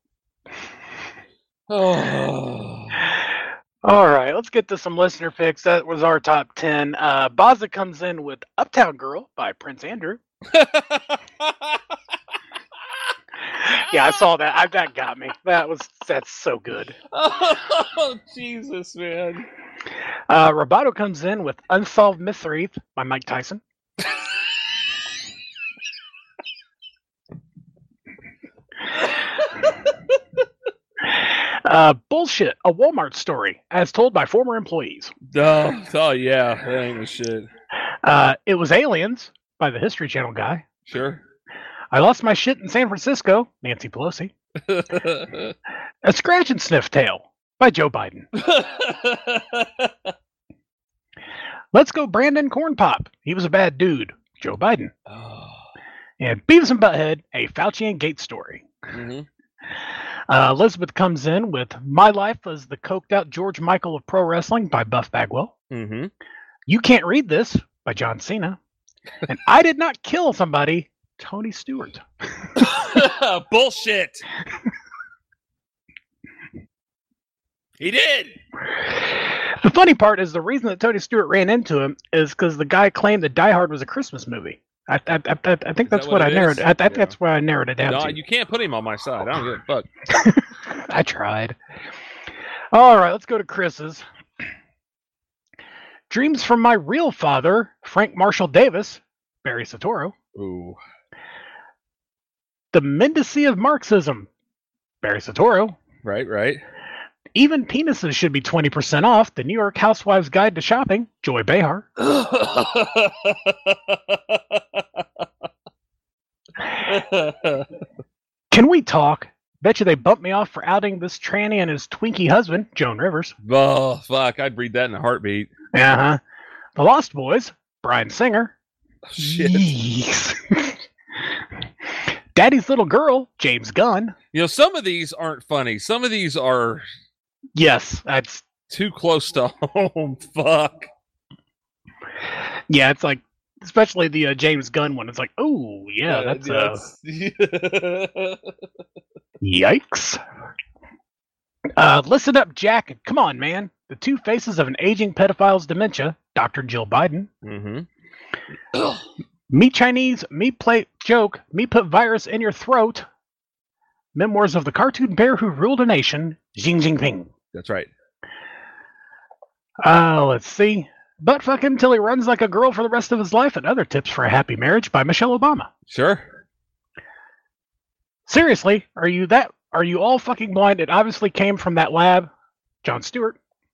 Oh. All right, let's get to some listener picks. That was our top ten. Uh, Baza comes in with Uptown Girl by Prince Andrew. Yeah, I saw that. I, that got me. That was that's so good. Oh, Jesus, man. Uh, Roboto comes in with Unsolved Mysteries by Mike Tyson. uh, bullshit, a Walmart story, as told by former employees. Oh, oh yeah, that ain't the shit. Uh, it was Aliens by the History Channel guy. Sure. I lost my shit in San Francisco, Nancy Pelosi. A Scratch and Sniff Tale by Joe Biden. Let's go Brandon Corn Pop. He was a bad dude, Joe Biden. And Beavis and Butthead, a Fauci and Gates story. Mhm. Uh, Elizabeth comes in with My Life as the Coked Out George Michael of Pro Wrestling by Buff Bagwell. Mm-hmm. You Can't Read This by John Cena. And I Did Not Kill Somebody, Tony Stewart. Bullshit. He did. The funny part is the reason that Tony Stewart ran into him is because the guy claimed that Die Hard was a Christmas movie. I, I, I, I I think that's that what, what I it narrowed. is? I, I think Yeah. that's where I narrowed it down No, to. you can't put him on my side. I don't give a fuck. I tried. All right, let's go to Chris's. Dreams from My Real Father, Frank Marshall Davis, Barry Sotoro. Ooh. The Mendici of Marxism, Barry Sotoro. Right, right. Even Penises Should Be twenty percent Off, The New York Housewives Guide to Shopping, Joy Behar. Can We Talk? Bet you they bumped me off for outing this tranny and his Twinkie husband, Joan Rivers. Oh, fuck. I'd read that in a heartbeat. Uh-huh. The Lost Boys, Brian Singer. Shit. Yeesh. Daddy's Little Girl, James Gunn. You know, some of these aren't funny. Some of these are Yes, that's too close to home. Fuck. yeah. It's like, especially the uh, James Gunn one. It's like, oh yeah, that's uh, that's- yikes. Uh, listen up, Jack. Come on, man. The Two Faces of an Aging Pedophile's Dementia, Doctor Jill Biden. Mhm. Me Chinese, me play joke, me put virus in your throat. Memoirs of the Cartoon Bear Who Ruled a Nation, Xi Jinping. That's right. Uh, let's see. Butt fuck him till he runs like a girl for the rest of his life, and other tips for a happy marriage by Michelle Obama. Sure. Seriously, are you that? Are you all fucking blind? It obviously came from that lab, Jon Stewart.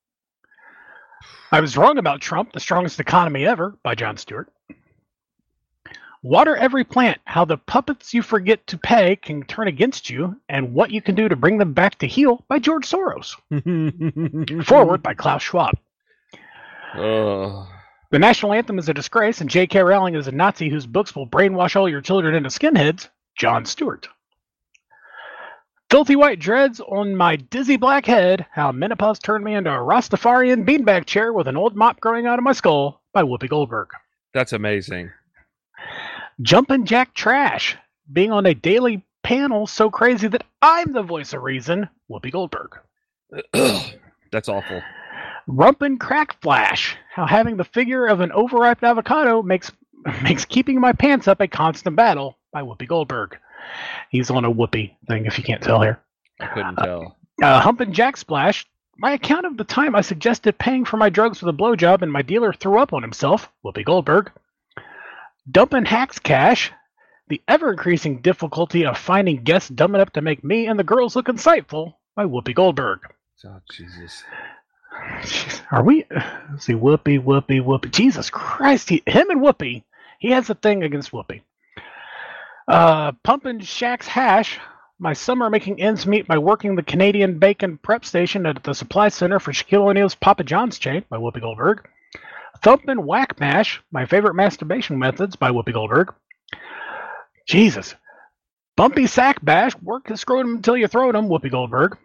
I was wrong about Trump, the strongest economy ever, by Jon Stewart. Water every plant, how the puppets you forget to pay can turn against you, and what you can do to bring them back to heal, by George Soros. Forward by Klaus Schwab. Oh. The national anthem is a disgrace, and J K. Rowling is a Nazi whose books will brainwash all your children into skinheads, Jon Stewart. Filthy white dreads on my dizzy black head, how menopause turned me into a Rastafarian beanbag chair with an old mop growing out of my skull, by Whoopi Goldberg. That's amazing. Jumpin' Jack Trash, being on a daily panel so crazy that I'm the voice of reason, Whoopi Goldberg. That's awful. Rumpin' Crack Flash, how having the figure of an overripe avocado makes makes keeping my pants up a constant battle, by Whoopi Goldberg. He's on a Whoopi thing, if you can't tell here. I couldn't tell. Uh, uh, Humpin' Jack Splash, my account of the time I suggested paying for my drugs with a blowjob and my dealer threw up on himself, Whoopi Goldberg. Dumpin' Hacks Cash, the ever-increasing difficulty of finding guests dumb enough to make me and the girls look insightful, by Whoopi Goldberg. Oh, Jesus. Jeez, are we... Let's see, Whoopi, Whoopi, Whoopi. Jesus Christ, he, him and Whoopi, he has a thing against Whoopi. Uh, Pumpin' Shack's Hash, my summer making ends meet by working the Canadian Bacon Prep Station at the Supply Center for Shaquille O'Neal's Papa John's chain, by Whoopi Goldberg. Thumpin' Whack Mash, my favorite masturbation methods, by Whoopi Goldberg. Jesus. Bumpy Sack Bash, work the scrotum until you throw them, Whoopi Goldberg.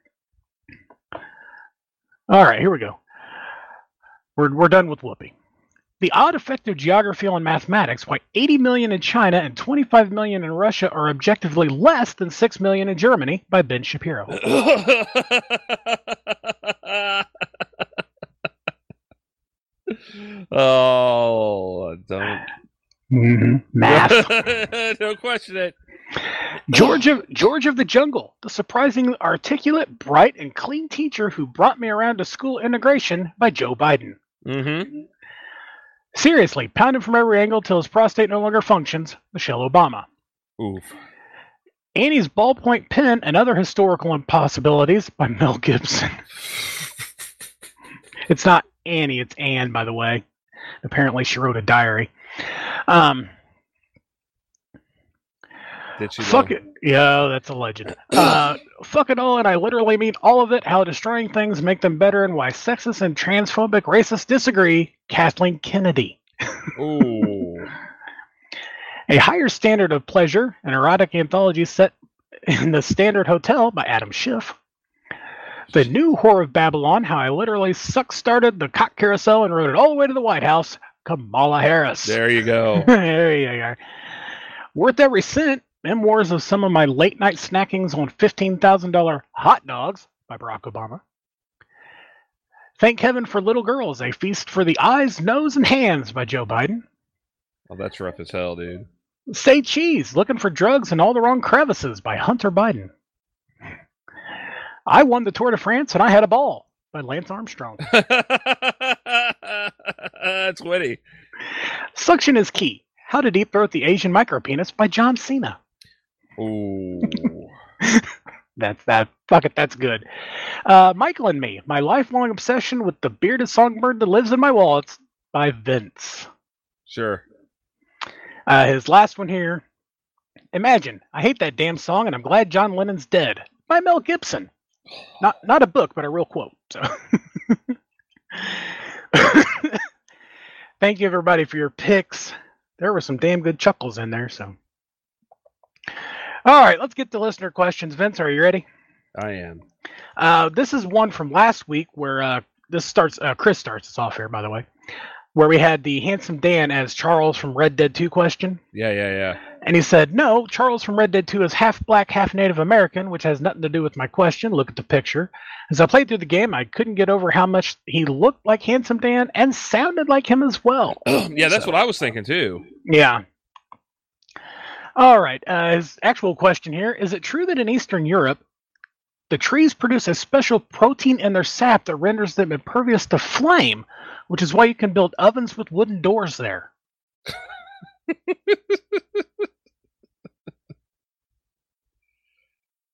All right, here we go. We're, we're done with Whoopi. The odd effect of geography on mathematics, why eighty million in China and twenty-five million in Russia are objectively less than six million in Germany, by Ben Shapiro. Oh, don't. Mm-hmm. Math. Don't question it. George of, George of the Jungle, the surprisingly articulate, bright, and clean teacher who brought me around to school integration, by Joe Biden. Mm-hmm. Seriously, pound him from every angle till his prostate no longer functions, Michelle Obama. Oof. Annie's ballpoint pen and other historical impossibilities, by Mel Gibson. It's not Annie, it's Anne, by the way. Apparently she wrote a diary. Um, Did she fuck though? it. Yeah, that's a legend. Uh, fuck it all, and I literally mean all of it, how destroying things make them better, and why sexist and transphobic racists disagree, Kathleen Kennedy. Ooh. A Higher Standard of Pleasure, an erotic anthology set in the Standard Hotel, by Adam Schiff. The New Whore of Babylon, how I literally suck-started the cock carousel and rode it all the way to the White House, Kamala Harris. There you go. There you go. Worth Every Cent, memoirs of some of my late-night snackings on fifteen thousand dollars hot dogs, by Barack Obama. Thank Heaven for Little Girls, a feast for the eyes, nose, and hands, by Joe Biden. Oh, that's rough as hell, dude. Say Cheese, looking for drugs in all the wrong crevices, by Hunter Biden. I won the Tour de France and I had a ball, by Lance Armstrong. That's witty. Suction is Key, how to deep throat the Asian micropenis, by John Cena. Ooh. That's that. Fuck it, that's good. Uh, Michael and Me, my lifelong obsession with the bearded songbird that lives in my wallets, by Vince. Sure. Uh, his last one here. Imagine, I hate that damn song and I'm glad John Lennon's dead, by Mel Gibson. Not not a book, but a real quote. So, thank you everybody for your picks. There were some damn good chuckles in there. So, all right, let's get to listener questions. Vince, are you ready? I am. Uh, this is one from last week where uh, this starts. Uh, Chris starts us off here, by the way, where we had the handsome Dan as Charles from Red Dead two question. Yeah, yeah, yeah. And he said, no, Charles from Red Dead two is half black, half Native American, which has nothing to do with my question. Look at the picture. As I played through the game, I couldn't get over how much he looked like Handsome Dan and sounded like him as well. Yeah, that's So, what I was thinking too. Yeah. All right. Uh, his actual question here, is it true that in Eastern Europe, the trees produce a special protein in their sap that renders them impervious to flame, which is why you can build ovens with wooden doors there?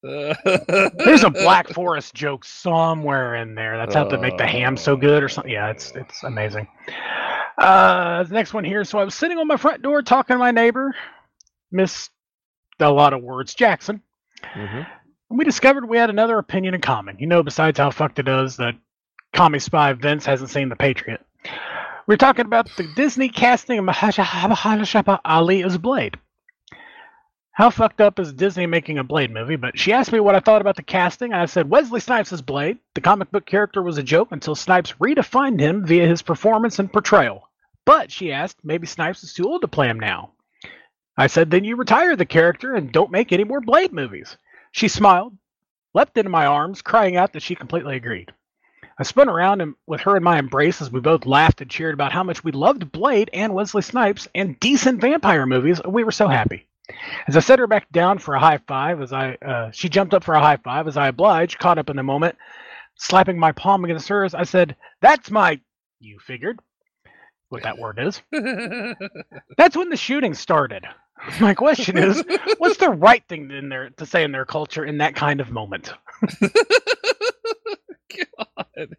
There's a Black Forest joke somewhere in there. That's how they make the ham so good or something. Yeah, it's it's amazing. Uh, the next one here. So I was sitting on my front door talking to my neighbor, Miss a lot of words, Jackson. Mm-hmm. And we discovered we had another opinion in common. You know, besides how fucked it is that commie spy Vince hasn't seen The Patriot. We were talking about the Disney casting of Mahershala Ali as Blade. How fucked up is Disney making a Blade movie? But she asked me what I thought about the casting, and I said Wesley Snipes as Blade. The comic book character was a joke until Snipes redefined him via his performance and portrayal. But, she asked, maybe Snipes is too old to play him now. I said, then you retire the character and don't make any more Blade movies. She smiled, leapt into my arms, crying out that she completely agreed. I spun around and with her in my embrace as we both laughed and cheered about how much we loved Blade and Wesley Snipes and decent vampire movies. We were so happy. As I set her back down for a high five, as I uh, she jumped up for a high five, as I obliged, caught up in the moment, slapping my palm against hers, I said, that's my... You figured what that word is. That's when the shooting started. My question is, what's the right thing in there to say in their culture in that kind of moment? God.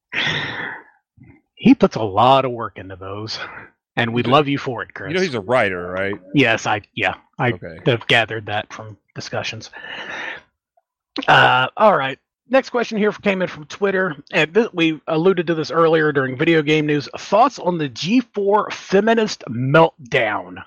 He puts a lot of work into those. And we love you for it, Chris. You know he's a writer, right? Yes, I yeah, I Okay. have gathered that from discussions. Uh, all right. Next question here came in from Twitter, and this, we alluded to this earlier during video game news. Thoughts on the G four feminist meltdown?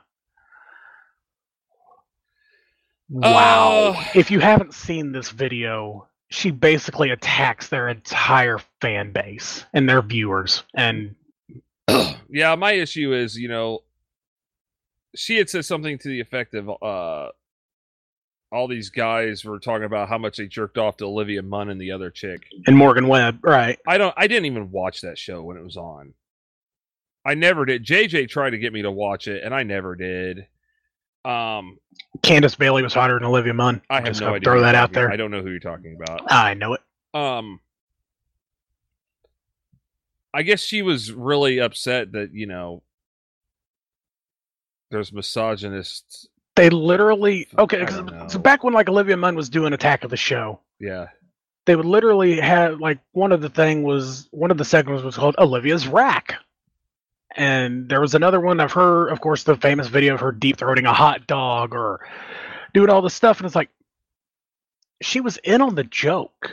Wow! Uh, if you haven't seen this video, she basically attacks their entire fan base and their viewers, and. Yeah, my issue is, you know, she had said something to the effect of, uh, all these guys were talking about how much they jerked off to Olivia Munn and the other chick. And Morgan Webb, right. I don't, I didn't even watch that show when it was on. I never did. J J tried to get me to watch it, and I never did. Um, Candace Bailey was hotter than Olivia Munn. I have Just no gonna idea. Throw who that you're out talking- there. I don't know who you're talking about. I know it. Um, I guess she was really upset that, you know, there's misogynists. They literally okay. I 'cause- don't know. So back when like Olivia Munn was doing Attack of the Show, Yeah. they would literally have like one of the thing was one of the segments was called Olivia's Rack, and there was another one of her, of course, the famous video of her deep throating a hot dog or doing all this stuff, and it's like she was in on the joke.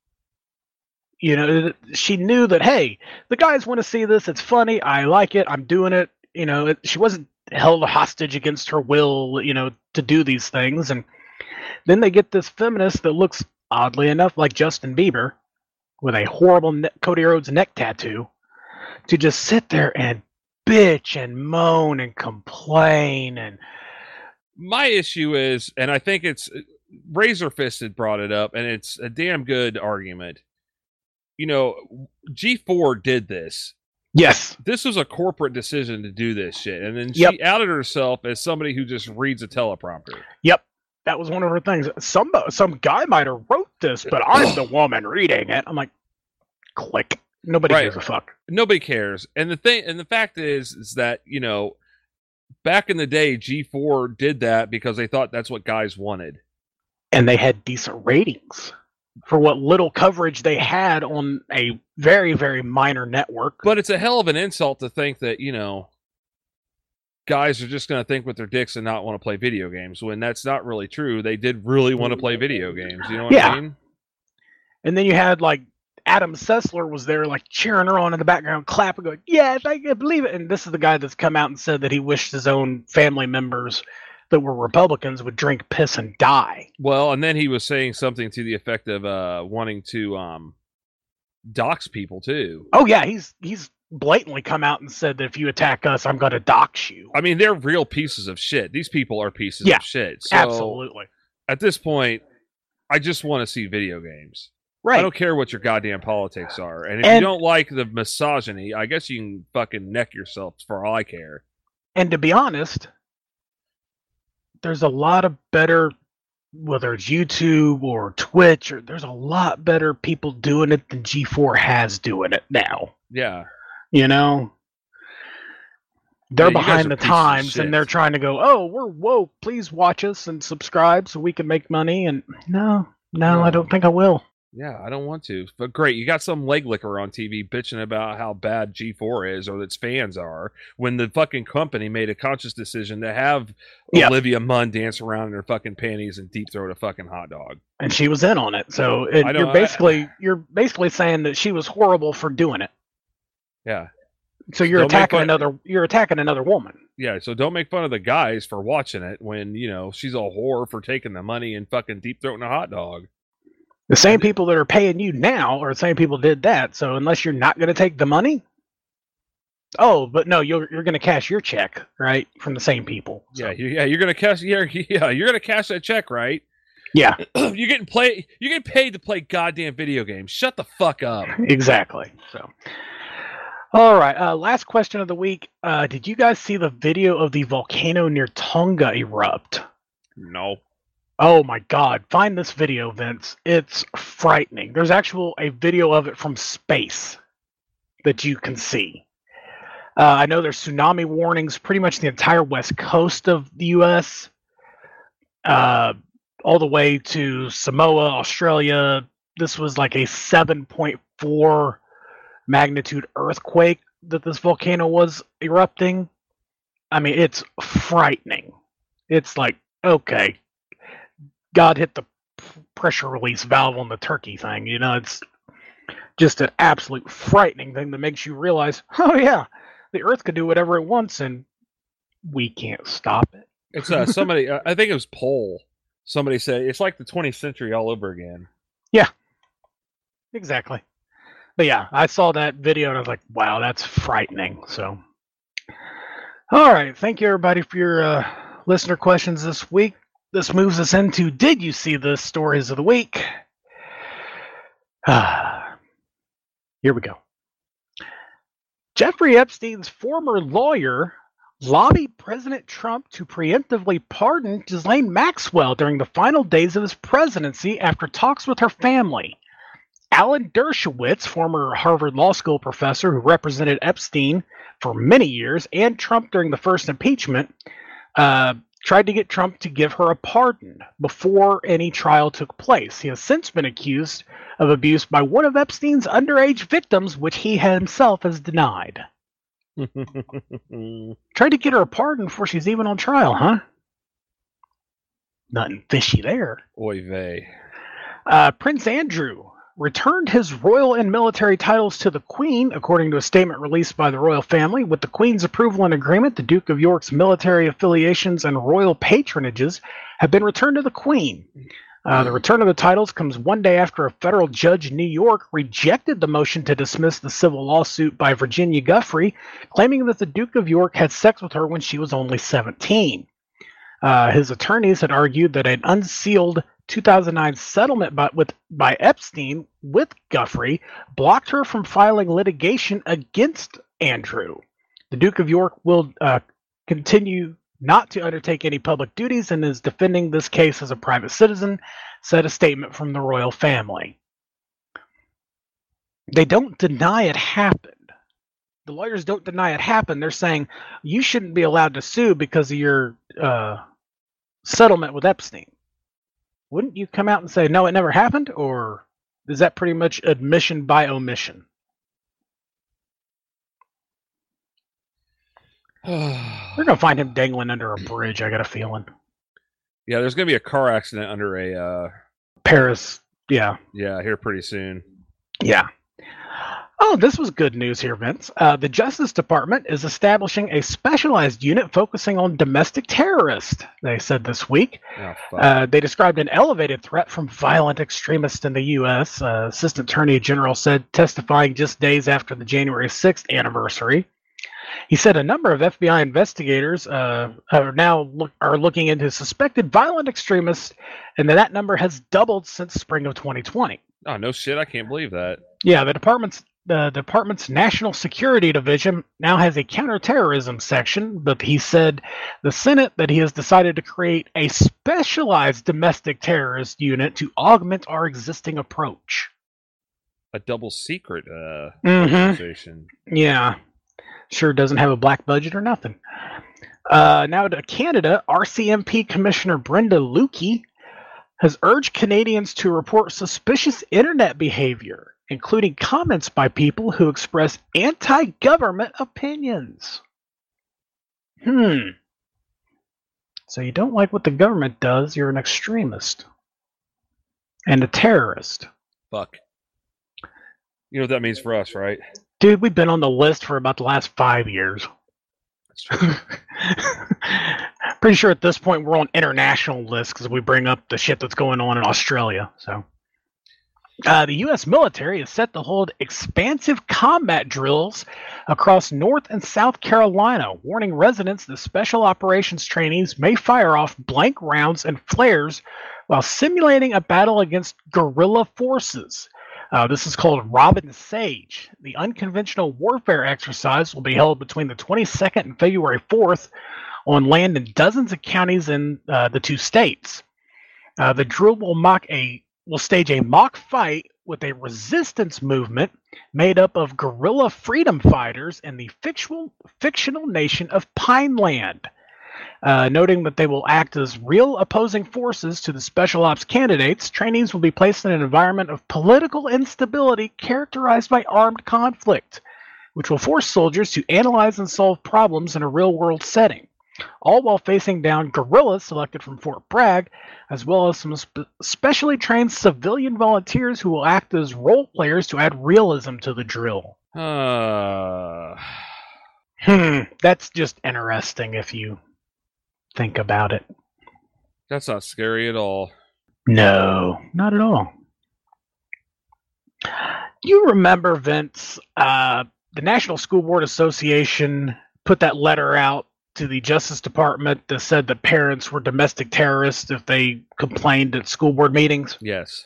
You know, she knew that, hey, the guys want to see this. It's funny. I like it. I'm doing it. You know, it, she wasn't held hostage against her will, you know, to do these things. And then they get this feminist that looks, oddly enough, like Justin Bieber with a horrible ne- Cody Rhodes neck tattoo to just sit there and bitch and moan and complain. And My issue is, and I think it's Razor Fist had brought it up, and it's a damn good argument. You know, G four did this. Yes. This was a corporate decision to do this shit. And then Yep. she outed herself as somebody who just reads a teleprompter. Yep. That was one of her things. Some some guy might have wrote this, but I'm the woman reading it. I'm like, click. Nobody Right. gives a fuck. Nobody cares. And the thing and the fact is is that, you know, back in the day, G four did that because they thought that's what guys wanted. And they had decent ratings for what little coverage they had on a very, very minor network. But it's a hell of an insult to think that, you know, guys are just going to think with their dicks and not want to play video games when that's not really true. They did really want to play video games. You know what Yeah. I mean? And then you had like Adam Sessler was there, like cheering her on in the background, clapping, going, "Yes, I can believe it." And this is the guy that's come out and said that he wished his own family members that were Republicans would drink piss and die. Well, and then he was saying something to the effect of uh, wanting to um, dox people too. Oh yeah, he's he's blatantly come out and said that if you attack us, I'm going to dox you. I mean, they're real pieces of shit. These people are pieces Yeah, of shit. So absolutely. At this point, I just want to see video games. Right. I don't care what your goddamn politics are. And if And- you don't like the misogyny, I guess you can fucking neck yourself for all I care. And to be honest, there's a lot of better, whether it's YouTube or Twitch, or there's a lot better people doing it than G four has doing it now. Yeah. You know? They're Yeah, you guys behind are the pieces of times shit. and they're trying to go, oh, we're woke. Please watch us and subscribe so we can make money. And no, No, I don't think I will. Yeah, I don't want to. But great, you got some leg licker on T V bitching about how bad G four is or its fans are when the fucking company made a conscious decision to have Yep. Olivia Munn dance around in her fucking panties and deep throat a fucking hot dog. And she was in on it. So it, I don't- you're basically you're basically saying that she was horrible for doing it. Yeah. So you're Don't make attacking fun- another you're attacking another woman. Yeah, so don't make fun of the guys for watching it when, you know, she's a whore for taking the money and fucking deep throating a hot dog. The same people that are paying you now are the same people did that. So unless you're not going to take the money, oh, but no, you're you're going to cash your check, right, from the same people. Yeah, you, yeah, you're gonna cash. Yeah, yeah, you're gonna cash that check, right? Yeah, you're getting play. You're getting paid to play goddamn video games. Shut the fuck up. exactly. So, all right. Uh, last question of the week. Uh, did you guys see the video of the volcano near Tonga erupt? No. Oh my God! Find this video, Vince. It's frightening. There's actual a video of it from space that you can see. Uh, I know there's tsunami warnings pretty much the entire west coast of the U S, uh, all the way to Samoa, Australia. This was like a seven point four magnitude earthquake that this volcano was erupting. I mean, it's frightening. It's like, okay, God hit the p- pressure release valve on the turkey thing. You know, it's just an absolute frightening thing that makes you realize, oh yeah, the Earth could do whatever it wants, and we can't stop it. It's uh, somebody. uh, I think it was Poll. Somebody said it's like the twentieth century all over again. Yeah, exactly. But yeah, I saw that video and I was like, wow, that's frightening. So, all right, thank you everybody for your uh, listener questions this week. This moves us into Did You See This Stories of the Week? Ah, here we go. Jeffrey Epstein's former lawyer lobbied President Trump to preemptively pardon Ghislaine Maxwell during the final days of his presidency after talks with her family. Alan Dershowitz, former Harvard Law School professor who represented Epstein for many years and Trump during the first impeachment, uh, tried to get Trump to give her a pardon before any trial took place. He has since been accused of abuse by one of Epstein's underage victims, which he himself has denied. Tried to get her a pardon before she's even on trial, huh? Nothing fishy there. Oy vey. Uh, Prince Andrew returned his royal and military titles to the Queen, according to a statement released by the royal family. With the Queen's approval and agreement, the Duke of York's military affiliations and royal patronages have been returned to the Queen. Uh, the return of the titles comes one day after a federal judge in New York rejected the motion to dismiss the civil lawsuit by Virginia Giuffre, claiming that the Duke of York had sex with her when she was only seventeen. Uh, his attorneys had argued that an unsealed two thousand nine settlement by, with, by Epstein with Giuffre blocked her from filing litigation against Andrew. The Duke of York will uh, continue not to undertake any public duties and is defending this case as a private citizen, said a statement from the royal family. They don't deny it happened. The lawyers don't deny it happened. They're saying you shouldn't be allowed to sue because of your uh, settlement with Epstein. Wouldn't you come out and say, no, it never happened? Or is that pretty much admission by omission? We're going to find him dangling under a bridge, I got a feeling. Yeah, there's going to be a car accident under a... Uh... Paris, yeah. Yeah, here pretty soon. Yeah. Oh, this was good news here, Vince. Uh, the Justice Department is establishing a specialized unit focusing on domestic terrorists, they said this week. Oh, fuck. Uh, they described an elevated threat from violent extremists in the U S, uh, Assistant Attorney General said, testifying just days after the January sixth anniversary. He said a number of F B I investigators uh, are now look, are looking into suspected violent extremists, and that, that number has doubled since spring of twenty twenty. Oh, no shit. I can't believe that. Yeah, the department's the department's National Security Division now has a counterterrorism section, but he said the Senate that he has decided to create a specialized domestic terrorist unit to augment our existing approach. A double secret uh, Mhm. organization. Yeah. Sure doesn't have a black budget or nothing. Uh, now to Canada, R C M P Commissioner Brenda Lukey has urged Canadians to report suspicious internet behavior, including comments by people who express anti-government opinions. Hmm. So you don't like what the government does, you're an extremist. And a terrorist. Fuck. You know what that means for us, right? Dude, we've been on the list for about the last five years. That's true. Pretty sure at this point we're on international lists because we bring up the shit that's going on in Australia. So, uh, the U S military is set to hold expansive combat drills across North and South Carolina, warning residents that special operations trainees may fire off blank rounds and flares while simulating a battle against guerrilla forces. Uh, this is called Robin Sage. The unconventional warfare exercise will be held between the twenty-second and February fourth on land in dozens of counties in uh, the two states. Uh, the drill will mock a will stage a mock fight with a resistance movement made up of guerrilla freedom fighters in the fictional fictional nation of Pineland. Uh, noting that they will act as real opposing forces to the special ops candidates, trainees will be placed in an environment of political instability characterized by armed conflict, which will force soldiers to analyze and solve problems in a real-world setting, all while facing down guerrillas selected from Fort Bragg, as well as some spe- specially trained civilian volunteers who will act as role players to add realism to the drill. Uh... Hmm, that's just interesting if you think about it. That's not scary at all. No, not at all. You remember, Vince, uh, the National School Board Association put that letter out to the Justice Department that said that parents were domestic terrorists if they complained at school board meetings? Yes.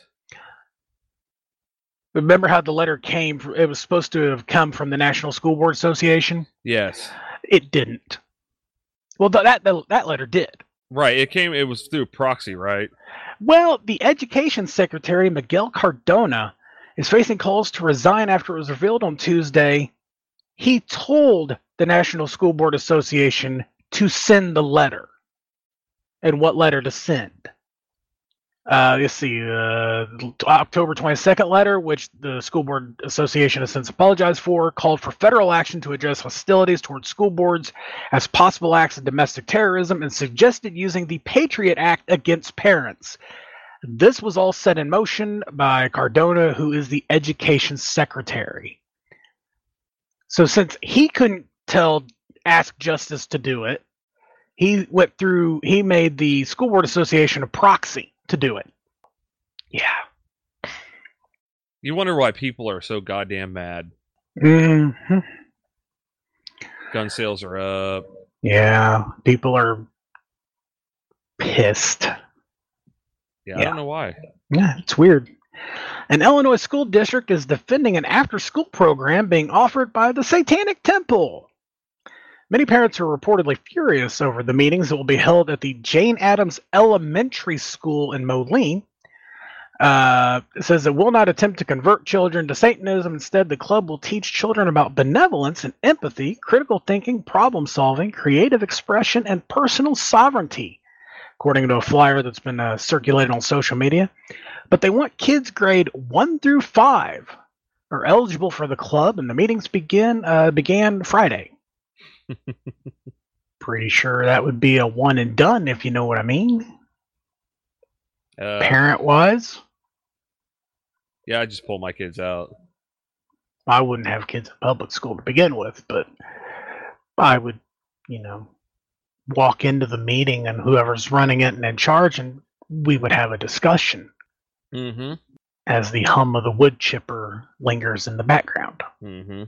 Remember how the letter came? From, it was supposed to have come from the National School Board Association? Yes. It didn't. Well, th- that, that that letter did. Right. It came. It was through proxy, right? Well, the Education Secretary, Miguel Cardona, is facing calls to resign after it was revealed on Tuesday he told the National School Board Association to send the letter. And what letter to send? Uh, let's see, uh, October twenty-second letter, which the School Board Association has since apologized for, called for federal action to address hostilities towards school boards as possible acts of domestic terrorism and suggested using the Patriot Act against parents. This was all set in motion by Cardona, who is the Education Secretary. So since he couldn't tell, ask Justice to do it, he went through, he made the School Board Association a proxy to do it. Yeah. You wonder why people are so goddamn mad. Mm-hmm. Gun sales are up. Yeah, people are pissed. Yeah, Yeah. I don't know why. Yeah, it's weird. An Illinois school district is defending an after-school program being offered by the Satanic Temple. Many parents are reportedly furious over the meetings that will be held at the Jane Addams Elementary School in Moline. Uh, it says it will not attempt to convert children to Satanism. Instead, the club will teach children about benevolence and empathy, critical thinking, problem solving, creative expression, and personal sovereignty, according to a flyer that's been uh, circulated on social media. But they want kids grade one through five are eligible for the club, and the meetings begin uh, began Friday. Pretty sure that would be a one and done, if you know what I mean. Uh, Parent-wise, Yeah, I just pull my kids out. I wouldn't have kids in public school to begin with, but I would, you know, walk into the meeting and whoever's running it and in charge, and we would have a discussion Mm-hmm. as the hum of the wood chipper lingers in the background. Mm-hmm.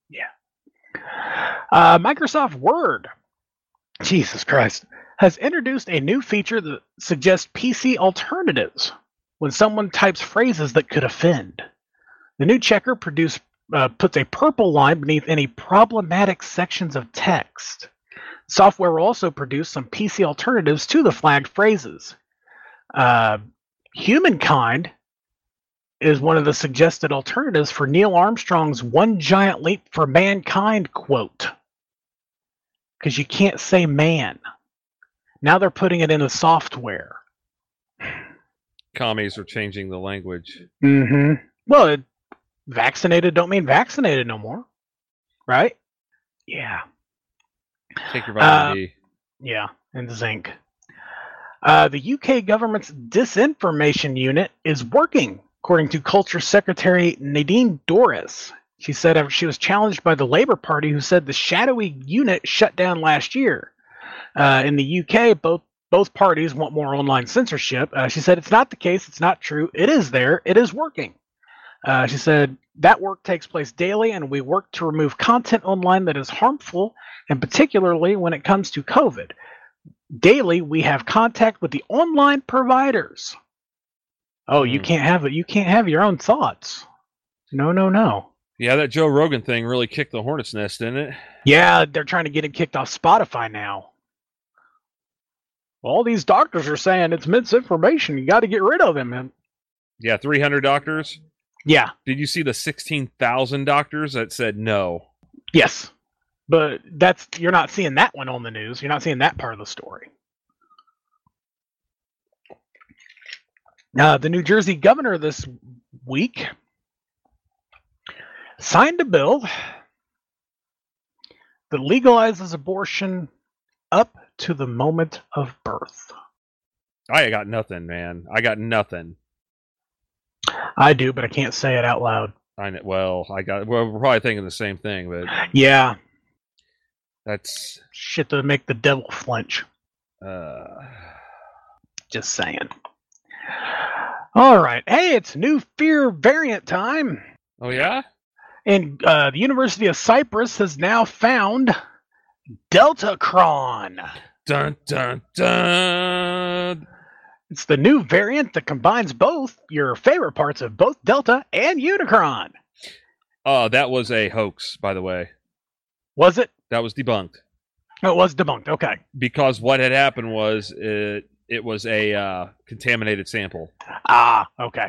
Uh, Microsoft Word, Jesus Christ, has introduced a new feature that suggests P C alternatives when someone types phrases that could offend. The new checker produce, uh, puts a purple line beneath any problematic sections of text. Software will also produce some P C alternatives to the flagged phrases. Uh, Humankind is one of the suggested alternatives for Neil Armstrong's "One Giant Leap for Mankind" quote. Because you can't say man. Now they're putting it in the software. commies are changing the language. Mm-hmm. Well, it, vaccinated don't mean vaccinated no more, right? Yeah. Take your vitamin Uh, D. Yeah, and zinc. Uh, the U K government's disinformation unit is working, according to Culture Secretary Nadine Dorris. She said after she was challenged by the Labour Party, who said the shadowy unit shut down last year. Uh, in the U K, both both parties want more online censorship. Uh, she said it's not the case. It's not true. It is there. It is working. Uh, she said that work takes place daily, and we work to remove content online that is harmful, and particularly when it comes to COVID. Daily, we have contact with the online providers. Oh, you can't have it. You can't have your own thoughts. No, no, no. Yeah, that Joe Rogan thing really kicked the hornet's nest, didn't it? Yeah, they're trying to get him kicked off Spotify now. All these doctors are saying it's misinformation. You got to get rid of him. And Yeah, three hundred doctors. yeah, Did you see the sixteen thousand doctors that said no? yes, but that's you're not seeing that one on the news. You're not seeing that part of the story. Uh, the New Jersey governor this week signed a bill that legalizes abortion up to the moment of birth. I got nothing, man. I got nothing. I do, but I can't say it out loud. I know, well, I got. Well, we're probably thinking the same thing, but Yeah, that's shit to make the devil flinch. uh, Just saying. All right. Hey, it's new fear variant time. oh yeah. And uh, the University of Cyprus has now found Deltacron. Dun dun dun. It's the new variant that combines both your favorite parts of both Delta and Unicron. Oh, that was a hoax, by the way. Was it? That was debunked Oh, it was debunked. Okay. because what had happened was it it was a uh, contaminated sample. Ah, okay.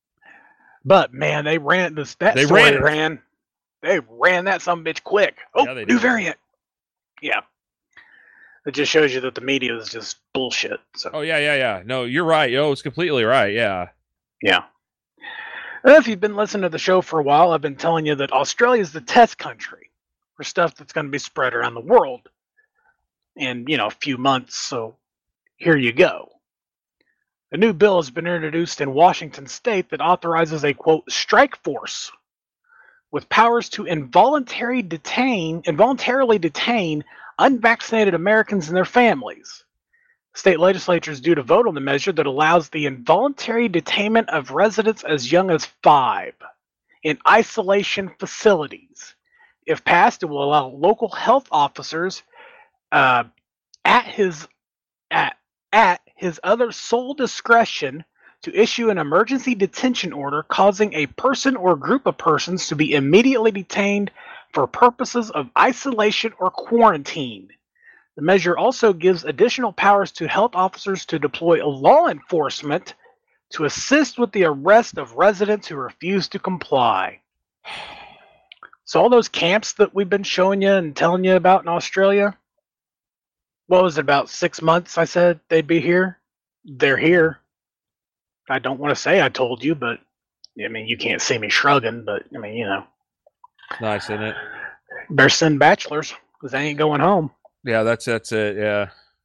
But man, they ran this. That They story ran it. ran. They ran that some bitch quick. Oh, Yeah, they new did. variant. Yeah. It just shows you that the media is just bullshit. So Oh yeah, yeah, yeah. No, you're right. Yo, it's completely right. Yeah. yeah. If you've been listening to the show for a while, I've been telling you that Australia is the test country for stuff that's going to be spread around the world in, you know, a few months. So here you go. A new bill has been introduced in Washington state that authorizes a, quote, strike force with powers to involuntary detain, involuntarily detain unvaccinated Americans and their families. State legislature is due to vote on the measure that allows the involuntary detainment of residents as young as five in isolation facilities. If passed, it will allow local health officers uh, at his at at his other sole discretion to issue an emergency detention order causing a person or group of persons to be immediately detained for purposes of isolation or quarantine. The measure also gives additional powers to health officers to deploy law enforcement to assist with the arrest of residents who refuse to comply. So all those camps that we've been showing you and telling you about in Australia, what was it, about six months I said they'd be here? They're here. I don't want to say I told you, but I mean, you can't see me shrugging, but I mean, you know. Nice, isn't it? Better send bachelors because they ain't going home. Yeah, that's that's it. Yeah.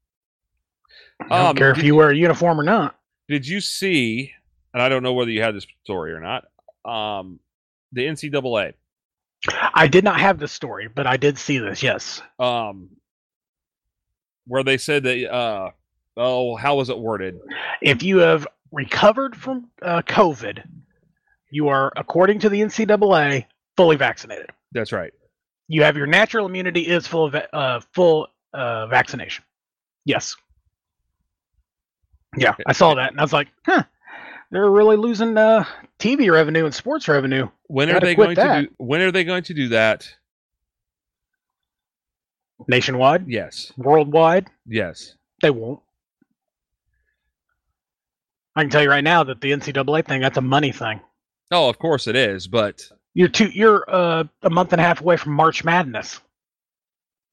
I don't Um, care if did you wear a uniform or not. Did you see? And I don't know whether you had this story or not. Um, the N C double A. I did not have this story, but I did see this, yes. Um, where they said that. Uh, oh, how was it worded? If you have recovered from uh, COVID, you are, according to the N C double A, fully vaccinated. That's right. You have your natural immunity is full of va- uh, full uh, vaccination. Yes. Yeah, I saw that and I was like, huh, they're really losing uh, T V revenue and sports revenue. When are Gotta they quit going that. to do? When are they going to do that? Nationwide? Yes. Worldwide? Yes. They won't. I can tell you right now that the N C double A thing, that's a money thing. Oh, of course it is, but You're two, you're uh, a month and a half away from March Madness.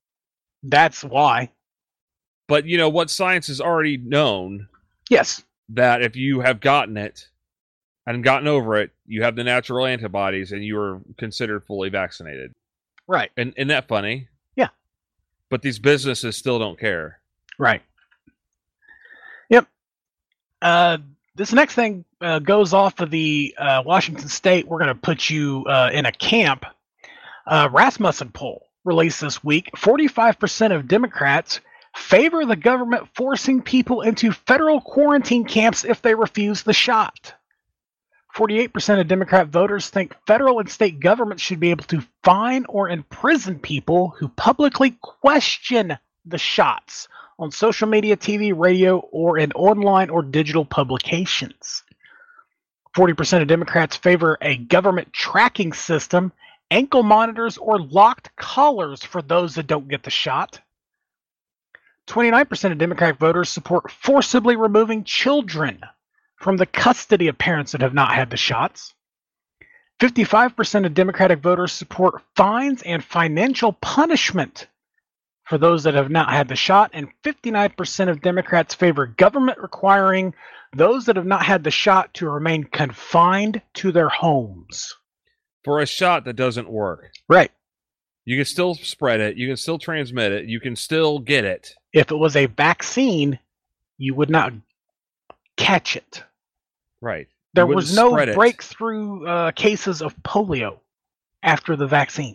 That's why. but you know what science has already known. Yes. that if you have gotten it and gotten over it, you have the natural antibodies and you are considered fully vaccinated. Right. And isn't that funny? Yeah. But these businesses still don't care. Right. Yep. Uh, this next thing uh, goes off of the uh, Washington State. We're going to put you uh, in a camp. Uh, Rasmussen poll released this week. forty-five percent of Democrats favor the government forcing people into federal quarantine camps if they refuse the shot. forty-eight percent of Democrat voters think federal and state governments should be able to fine or imprison people who publicly question the shots on social media, T V, radio, or in online or digital publications. forty percent of Democrats favor a government tracking system, ankle monitors, or locked collars for those that don't get the shot. twenty-nine percent of Democratic voters support forcibly removing children from the custody of parents that have not had the shots. fifty-five percent of Democratic voters support fines and financial punishment for those that have not had the shot, and fifty-nine percent of Democrats favor government requiring those that have not had the shot to remain confined to their homes. For a shot that doesn't work. Right. You can still spread it. You can still transmit it. You can still get it. If it was a vaccine, you would not catch it. Right. There You was wouldn't no spread it. breakthrough uh, cases of polio after the vaccine.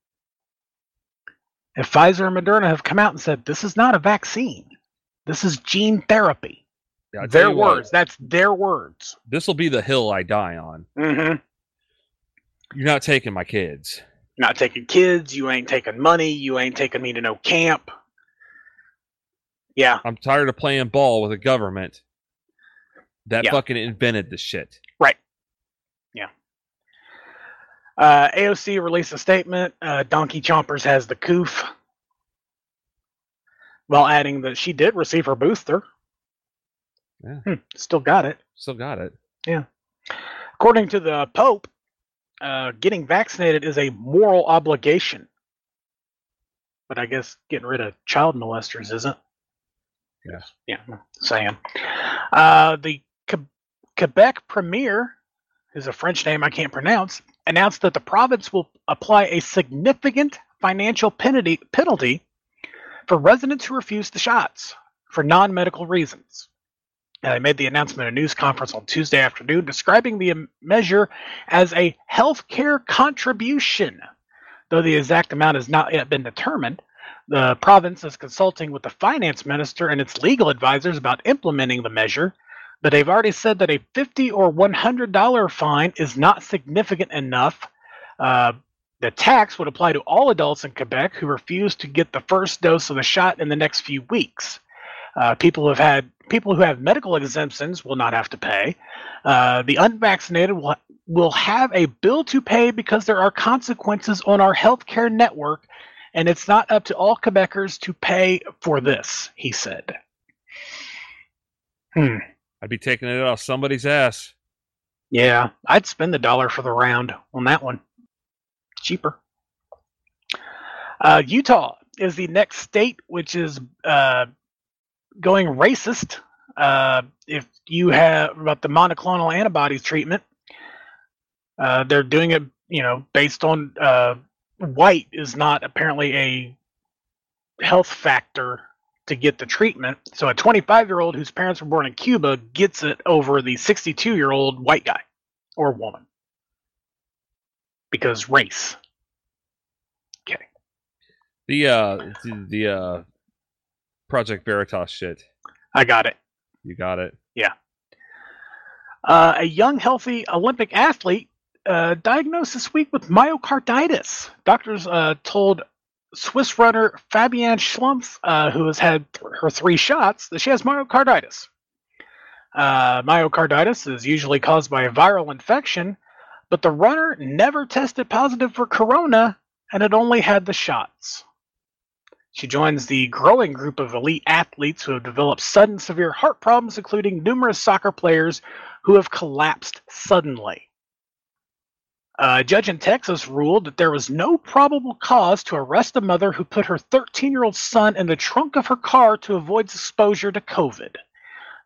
If Pfizer and Moderna have come out and said, this is not a vaccine, this is gene therapy. Yeah, I'll tell Their you what, words. That's their words. This will be the hill I die on. Mm-hmm. You're not taking my kids. You're not taking kids. You ain't taking money. You ain't taking me to no camp. Yeah. I'm tired of playing ball with a government that Yeah. fucking invented this shit. Right. Yeah. Uh, A O C released a statement. Uh, Donkey Chompers has the coof, while adding that she did receive her booster. Yeah. Hmm, still got it. Still got it. Yeah. According to the Pope, uh, getting vaccinated is a moral obligation. But I guess getting rid of child molesters isn't. Yeah. Yeah, saying. Uh, the Que- Quebec Premier, who's a French name I can't pronounce, announced that the province will apply a significant financial penalty, penalty for residents who refuse the shots for non-medical reasons. And they made the announcement at a news conference on Tuesday afternoon, describing the measure as a healthcare contribution. Though the exact amount has not yet been determined, the province is consulting with the finance minister and its legal advisors about implementing the measure, but they've already said that a fifty dollars or one hundred dollars fine is not significant enough. Uh, the tax would apply to all adults in Quebec who refuse to get the first dose of the shot in the next few weeks. Uh, people who have had people who have medical exemptions will not have to pay. Uh, the unvaccinated will will have a bill to pay because there are consequences on our healthcare network, and it's not up to all Quebecers to pay for this, he said. Hmm. I'd be taking it off somebody's ass. Yeah, I'd spend the dollar for the round on that one. Cheaper. Uh, Utah is the next state which is uh, going racist. Uh, if you have about the monoclonal antibodies treatment, uh, they're doing it, you know, based on uh, white is not apparently a health factor to get the treatment. So a twenty-five-year-old whose parents were born in Cuba gets it over the sixty-two-year-old white guy or woman because race. Okay. The uh, the, the uh, Project Veritas shit. I got it. You got it. Yeah. Uh, a young, healthy Olympic athlete uh, diagnosed this week with myocarditis. Doctors uh, told Swiss runner Fabienne Schlumpf, uh, who has had th- her three shots, that she has myocarditis. Uh, myocarditis is usually caused by a viral infection, but the runner never tested positive for corona and had only had the shots. She joins the growing group of elite athletes who have developed sudden severe heart problems, including numerous soccer players who have collapsed suddenly. A judge in Texas ruled that there was no probable cause to arrest a mother who put her thirteen-year-old son in the trunk of her car to avoid exposure to COVID.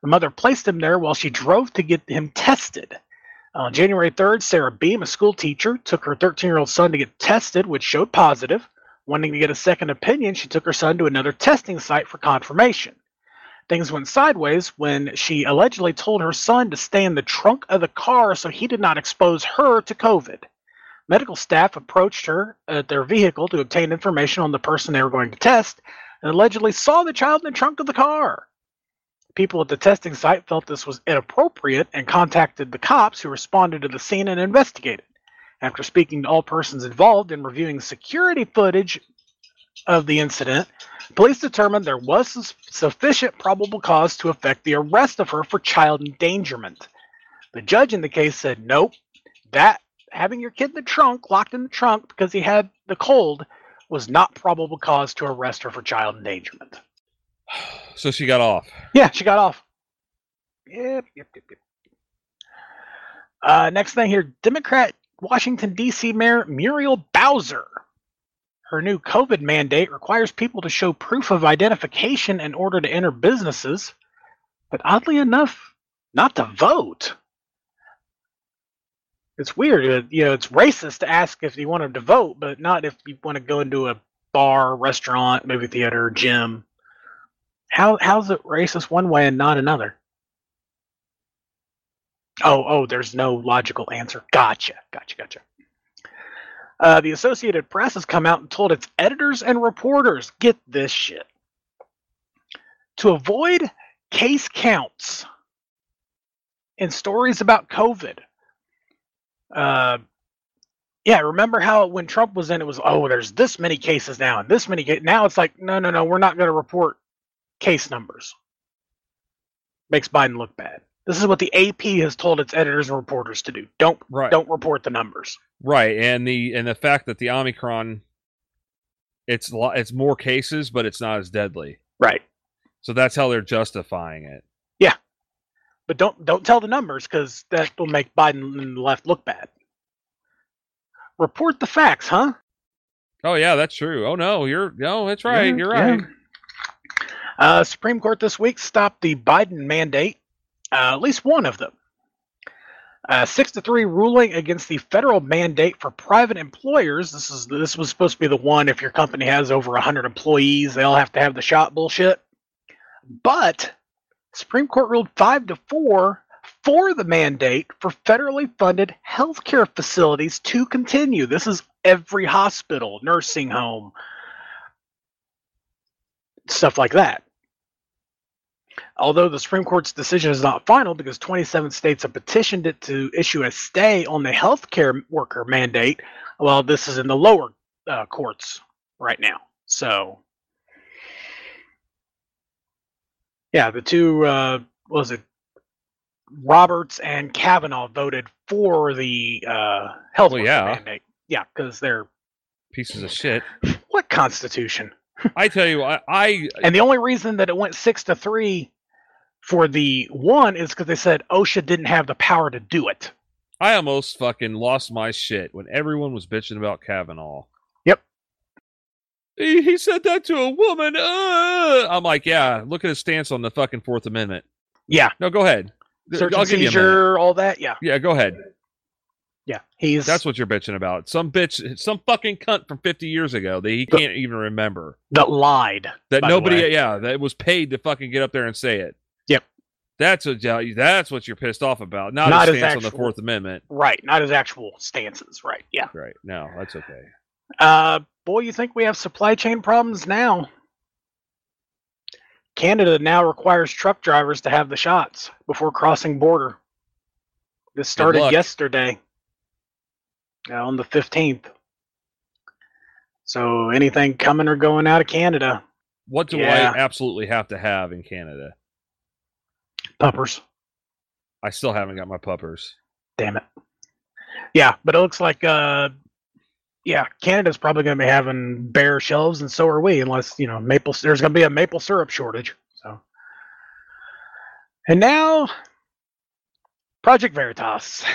The mother placed him there while she drove to get him tested. On January third, Sarah Beam, a school teacher, took her thirteen-year-old son to get tested, which showed positive. Wanting to get a second opinion, she took her son to another testing site for confirmation. Things went sideways when she allegedly told her son to stay in the trunk of the car so he did not expose her to COVID. Medical staff approached her at their vehicle to obtain information on the person they were going to test and allegedly saw the child in the trunk of the car. People at the testing site felt this was inappropriate and contacted the cops, who responded to the scene and investigated. After speaking to all persons involved and reviewing security footage of the incident, police determined there was sufficient probable cause to effect the arrest of her for child endangerment. The judge in the case said, nope, that having your kid in the trunk, locked in the trunk because he had the cold, was not probable cause to arrest her for child endangerment. So she got off. Yeah, she got off. Yep, yep, yep, yep. Uh, next thing here, Democrat Washington, D C Mayor Muriel Bowser. Her new COVID mandate requires people to show proof of identification in order to enter businesses, but oddly enough, not to vote. It's weird. You know, it's racist to ask if you wanted to vote, but not if you want to go into a bar, restaurant, movie theater, gym. How how's it racist one way and not another? Oh, oh, there's no logical answer. Gotcha, gotcha, gotcha. Uh, the Associated Press has come out and told its editors and reporters, get this shit, to avoid case counts in stories about COVID. Uh, yeah, remember how when Trump was in, it was, oh, there's this many cases now, and this many cases. Now it's like, no, no, no, we're not going to report case numbers. Makes Biden look bad. This is what the A P has told its editors and reporters to do. Don't right. don't report the numbers. Right, and the and the fact that the Omicron, it's it's more cases, but it's not as deadly. Right. So that's how they're justifying it. Yeah, but don't don't tell the numbers, because that will make Biden and the left look bad. Report the facts, huh? Oh yeah, that's true. Oh no, you're no, that's right. Yeah, you're right. Yeah. Uh, Supreme Court this week stopped the Biden mandate. Uh, at least one of them. Uh, six to three ruling against the federal mandate for private employers. This is this was supposed to be the one if your company has over one hundred employees, they all have to have the shot bullshit. But Supreme Court ruled five to four for the mandate for federally funded healthcare facilities to continue. This is every hospital, nursing home, stuff like that. Although the Supreme Court's decision is not final because twenty-seven states have petitioned it to issue a stay on the healthcare worker mandate, well, this is in the lower uh, courts right now. So, yeah, the two, uh, what was it, Roberts and Kavanaugh voted for the uh, health well, worker yeah. mandate. Yeah, because they're pieces of shit. What Constitution? I tell you, I, I and the only reason that it went six to three for the one is because they said OSHA didn't have the power to do it. I almost fucking lost my shit when everyone was bitching about Kavanaugh. Yep. He, he said that to a woman. Uh! I'm like, yeah, look at his stance on the fucking Fourth Amendment. Yeah. No, go ahead. Search I'll and give you a seizure, minute. all that. Yeah. Yeah, go ahead. Yeah, he's that's what you're bitching about. Some bitch, some fucking cunt from fifty years ago that he can't even remember. That lied. That by nobody, the way. yeah, that was paid to fucking get up there and say it. Yep. That's what that's what you're pissed off about. Not, Not his his stance actual- on the Fourth Amendment. Right, not his actual stances. Right. Yeah. Right. No, that's okay. Uh, boy, you think we have supply chain problems now? Canada now requires truck drivers to have the shots before crossing border. This started luck. yesterday, uh, on the fifteenth. So anything coming or going out of Canada, What do Yeah. I absolutely have to have in Canada? puppers. I still haven't got my puppers. Damn it. Yeah, but it looks like, uh, yeah, Canada's probably going to be having bare shelves, and so are we, unless, you know, maple. There's going to be a maple syrup shortage. So, and now, Project Veritas.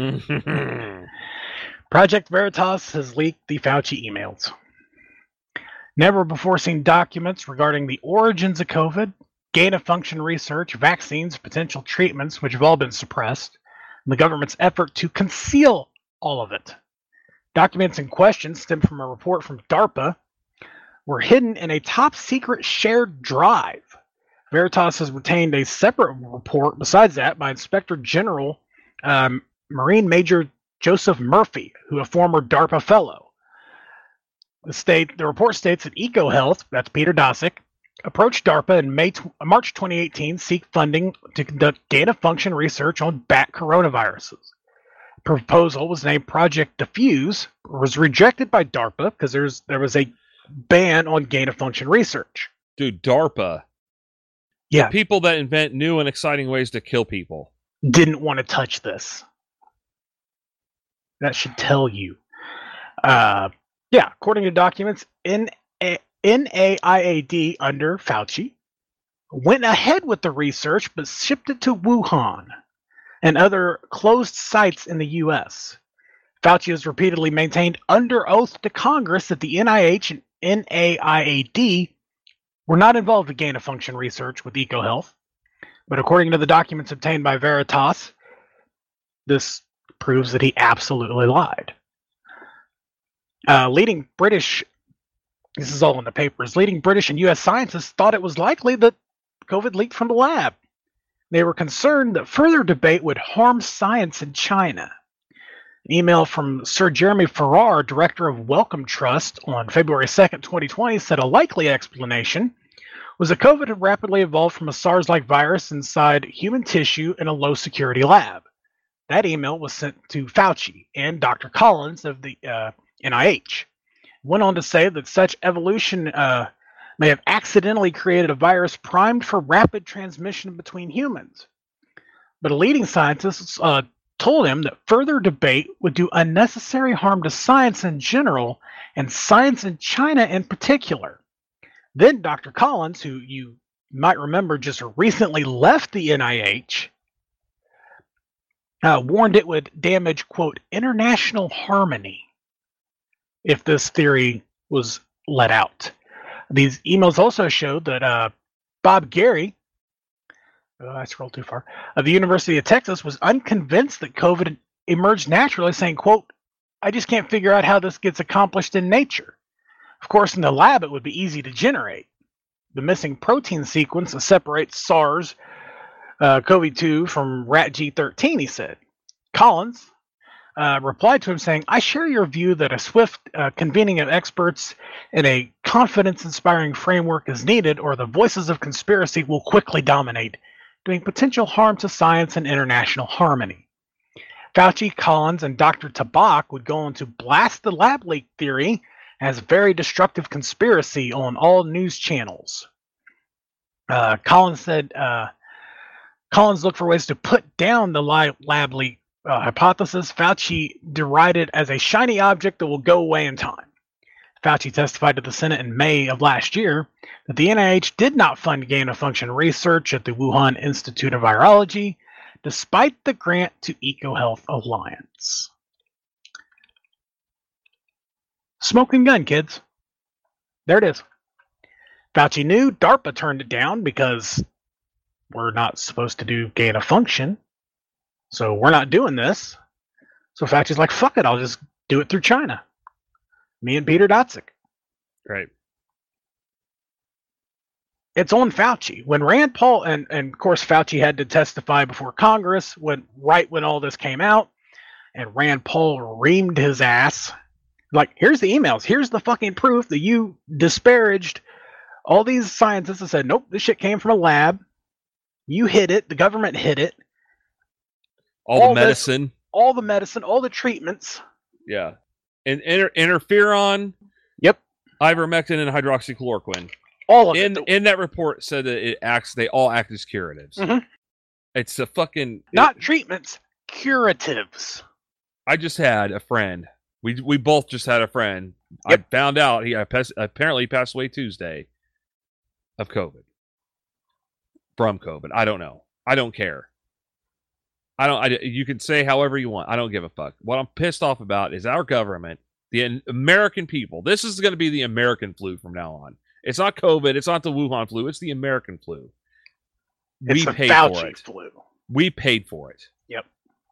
Project Veritas has leaked the Fauci emails. Never before seen documents regarding the origins of COVID, gain-of-function research, vaccines, potential treatments, which have all been suppressed, and the government's effort to conceal all of it. Documents in question stem from a report from DARPA, were hidden in a top-secret shared drive. Veritas has retained a separate report besides that by Inspector General um, Marine Major Joseph Murphy, who a former DARPA fellow. The state, the report states that EcoHealth, that's Peter Daszak, approached DARPA in May, March twenty eighteen, seek funding to conduct gain-of-function research on bat coronaviruses. The proposal was named Project Diffuse, was rejected by DARPA because there's there was a ban on gain-of-function research. Dude, DARPA. Yeah. The people that invent new and exciting ways to kill people. Didn't want to touch this. That should tell you. Uh, yeah, according to documents, N A I A D under Fauci went ahead with the research but shipped it to Wuhan and other closed sites in the U S. Fauci has repeatedly maintained under oath to Congress that the N I H and N A I A D were not involved in gain-of-function research with EcoHealth. But according to the documents obtained by Veritas, this proves that he absolutely lied. Uh, leading British, this is all in the papers, leading British and U S scientists thought it was likely that COVID leaked from the lab. They were concerned that further debate would harm science in China. An email from Sir Jeremy Farrar, director of Wellcome Trust, on February second, twenty twenty, said a likely explanation was that COVID had rapidly evolved from a SARS-like virus inside human tissue in a low-security lab. That email was sent to Fauci and Doctor Collins of the uh, N I H. It went on to say that such evolution uh, may have accidentally created a virus primed for rapid transmission between humans. But a leading scientist uh, told him that further debate would do unnecessary harm to science in general and science in China in particular. Then Doctor Collins, who you might remember just recently left the N I H, uh, warned it would damage, quote, international harmony if this theory was let out. These emails also showed that uh, Bob Gary, oh, I scrolled too far, of the University of Texas was unconvinced that COVID emerged naturally, saying, quote, I just can't figure out how this gets accomplished in nature. Of course, in the lab, it would be easy to generate. The missing protein sequence that separates SARS uh, C o V two from rat G thirteen, he said. Collins uh, replied to him saying, I share your view that a swift uh, convening of experts in a confidence-inspiring framework is needed, or the voices of conspiracy will quickly dominate, doing potential harm to science and international harmony. Fauci, Collins, and Doctor Tabak would go on to blast the lab leak theory as very destructive conspiracy on all news channels. Uh, Collins said, uh, Collins looked for ways to put down the li- lab leak uh, hypothesis. Fauci derided as a shiny object that will go away in time. Fauci testified to the Senate in May of last year that the N I H did not fund gain-of-function research at the Wuhan Institute of Virology, despite the grant to EcoHealth Alliance. Smoking gun, kids. There it is. Fauci knew DARPA turned it down because we're not supposed to do gain-of-function, so we're not doing this. So Fauci's like, fuck it, I'll just do it through China. Me and Peter Daszak. Right. It's on Fauci. When Rand Paul, and, and of course Fauci had to testify before Congress when right when all this came out, and Rand Paul reamed his ass. Like, here's the emails. Here's the fucking proof that you disparaged all these scientists and said, nope, this shit came from a lab. You hid it. The government hid it. All, all the medicine. This, all the medicine. All the treatments. Yeah. And inter- interferon. Yep. Ivermectin and hydroxychloroquine. All of in, it. In that report said that it acts. They all act as curatives. Mm-hmm. It's a fucking... Not it, treatments. Curatives. I just had a friend. We we both just had a friend. Yep. I found out he I pass, apparently passed away Tuesday of COVID. From COVID. I don't know. I don't care. I don't. I, you can say however you want. I don't give a fuck. What I'm pissed off about is our government, the American people. This is going to be the American flu from now on. It's not COVID. It's not the Wuhan flu. It's the American flu. It's we the paid Fauci for it. flu. We paid for it. Yep.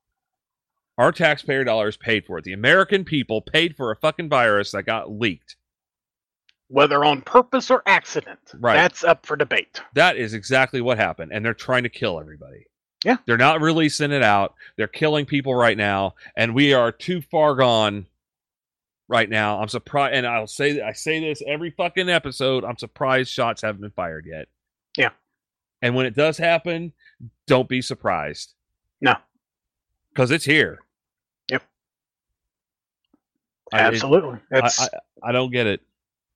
Our taxpayer dollars paid for it. The American people paid for a fucking virus that got leaked. Whether on purpose or accident, Right. that's up for debate. That is exactly what happened, and they're trying to kill everybody. Yeah. They're not releasing it out. They're killing people right now, and we are too far gone right now. I'm surprised, and I'll say I say this every fucking episode. I'm surprised shots haven't been fired yet. Yeah. And when it does happen, don't be surprised. No. Because it's here. Yep. I- it- Absolutely. I, That's I, I don't get it.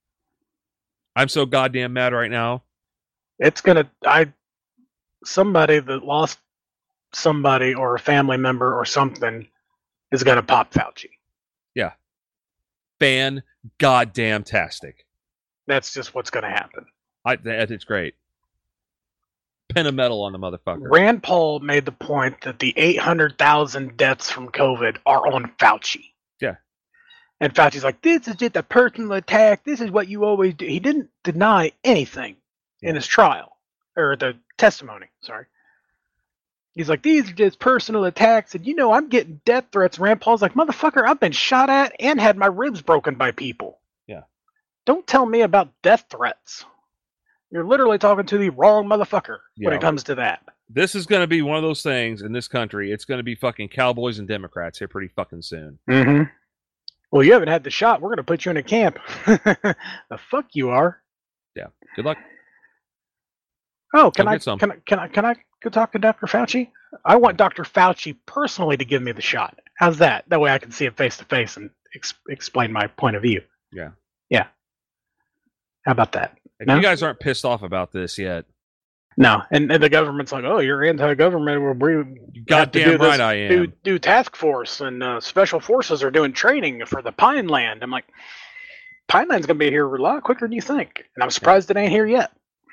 I'm so goddamn mad right now. it's gonna I somebody that lost somebody or a family member or something is gonna pop Fauci. Yeah. Fan goddamn tastic. That's just what's gonna happen. I that it's great. Pin a medal on the motherfucker. Rand Paul made the point that the eight hundred thousand deaths from COVID are on Fauci. Yeah. And Fauci's like, this is just a personal attack. This is what you always do. He didn't deny anything in his trial, or the testimony, sorry. He's like, these are just personal attacks, and you know I'm getting death threats. Rand Paul's like, motherfucker, I've been shot at and had my ribs broken by people. Yeah. Don't tell me about death threats. You're literally talking to the wrong motherfucker when Yeah. it comes to that. This is going to be one of those things in this country. It's going to be fucking cowboys and Democrats here pretty fucking soon. Mm-hmm. Well, you haven't had the shot. We're going to put you in a camp. The fuck you are. Yeah. Good luck. Oh, can Go I, get some. can I can I can I go talk to Doctor Fauci? I want Doctor Fauci personally to give me the shot. How's that? That way I can see him face to face and ex- explain my point of view. Yeah. Yeah. How about that? If No? you guys aren't pissed off about this yet, No, and, and the government's like, oh, you're anti-government. We're, we have to goddamn do this- right I am. Do, do task force and uh, special forces are doing training for the Pine Land. I'm like, Pine Land's gonna be here a lot quicker than you think, and I'm surprised it ain't here yet.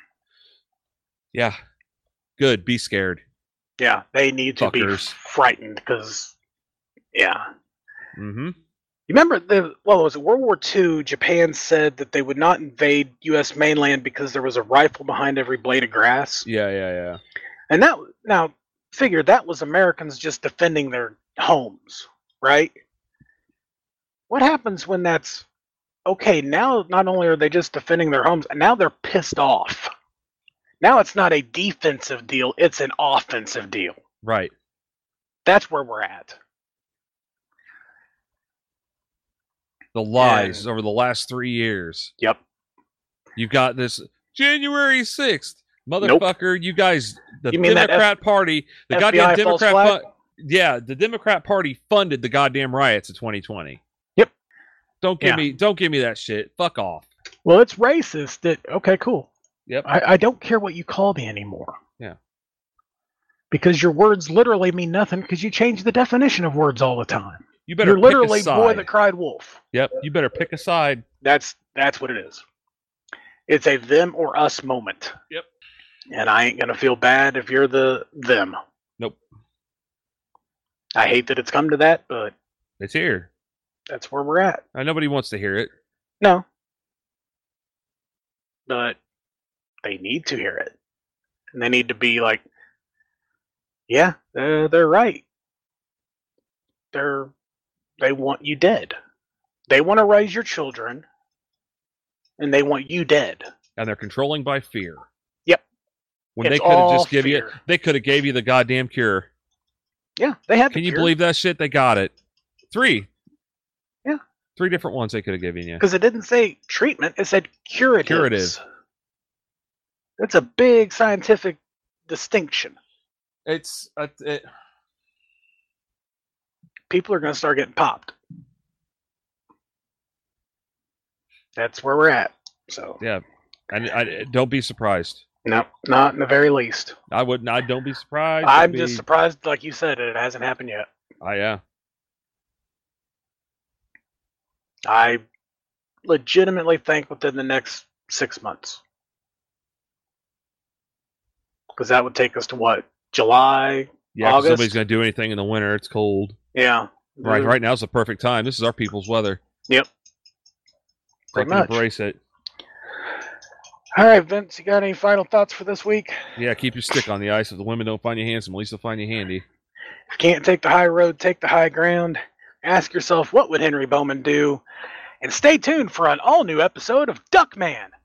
yeah. Good. Be scared. Yeah, they need to be Fuckers. frightened because, yeah. Mm-hmm. You remember the well, was it World War Two? Japan said that they would not invade U S mainland because there was a rifle behind every blade of grass. Yeah, yeah, yeah. And that now figure that was Americans just defending their homes, right? What happens when that's okay? Now not only are they just defending their homes, now they're pissed off. Now it's not a defensive deal; it's an offensive deal. Right. That's where we're at. The lies over the last three years. Yep. You've got this January sixth. Motherfucker, you guys, the You mean that Democrat F- Party, the F B I goddamn false Democrat flag? fu- Yeah, the Democrat Party funded the goddamn riots of twenty twenty. Yep. Don't give Yeah. me don't give me that shit. Fuck off. Well, it's racist. That okay, cool. Yep. I, I don't care what you call me anymore. Yeah. Because your words literally mean nothing because you change the definition of words all the time. You better You're pick a literally boy side. that cried wolf. Yep. You better pick a side. That's that's what it is. It's a them or us moment. Yep. And I ain't gonna feel bad if you're the them. Nope. I hate that it's come to that, but It's here. that's where we're at. Uh, nobody wants to hear it. No. But they need to hear it. And they need to be like, yeah, uh, they're right. They're they want you dead. They want to raise your children, and they want you dead. And they're controlling by fear. Yep. When It's they could have all just give you fear. they could have gave you the goddamn cure. Yeah, they had. the Can you cure. believe that shit? They got it. Three. Yeah. Three different ones they could have given you. Because it didn't say treatment; it said curatives. Curative. That's a big scientific distinction. It's uh, it, People are going to start getting popped. That's where we're at. So yeah. And I, don't be surprised. no, not in the very least. I wouldn't. I don't be surprised. I'm Don't just be- surprised, like you said, it hasn't happened yet. Oh yeah. I legitimately think within the next six months. Because that would take us to what? July? Yeah. 'cause August? nobody's gonna do anything in the winter. It's cold. Yeah. Right. Right now is the perfect time. This is our people's weather. Yep. Pretty Fucking much. embrace it. All right, Vince, you got any final thoughts for this week? Yeah, keep your stick on the ice. If the women don't find you handsome, at least they'll find you handy. If you can't take the high road, take the high ground. Ask yourself, what would Henry Bowman do? And stay tuned for an all-new episode of Duckman,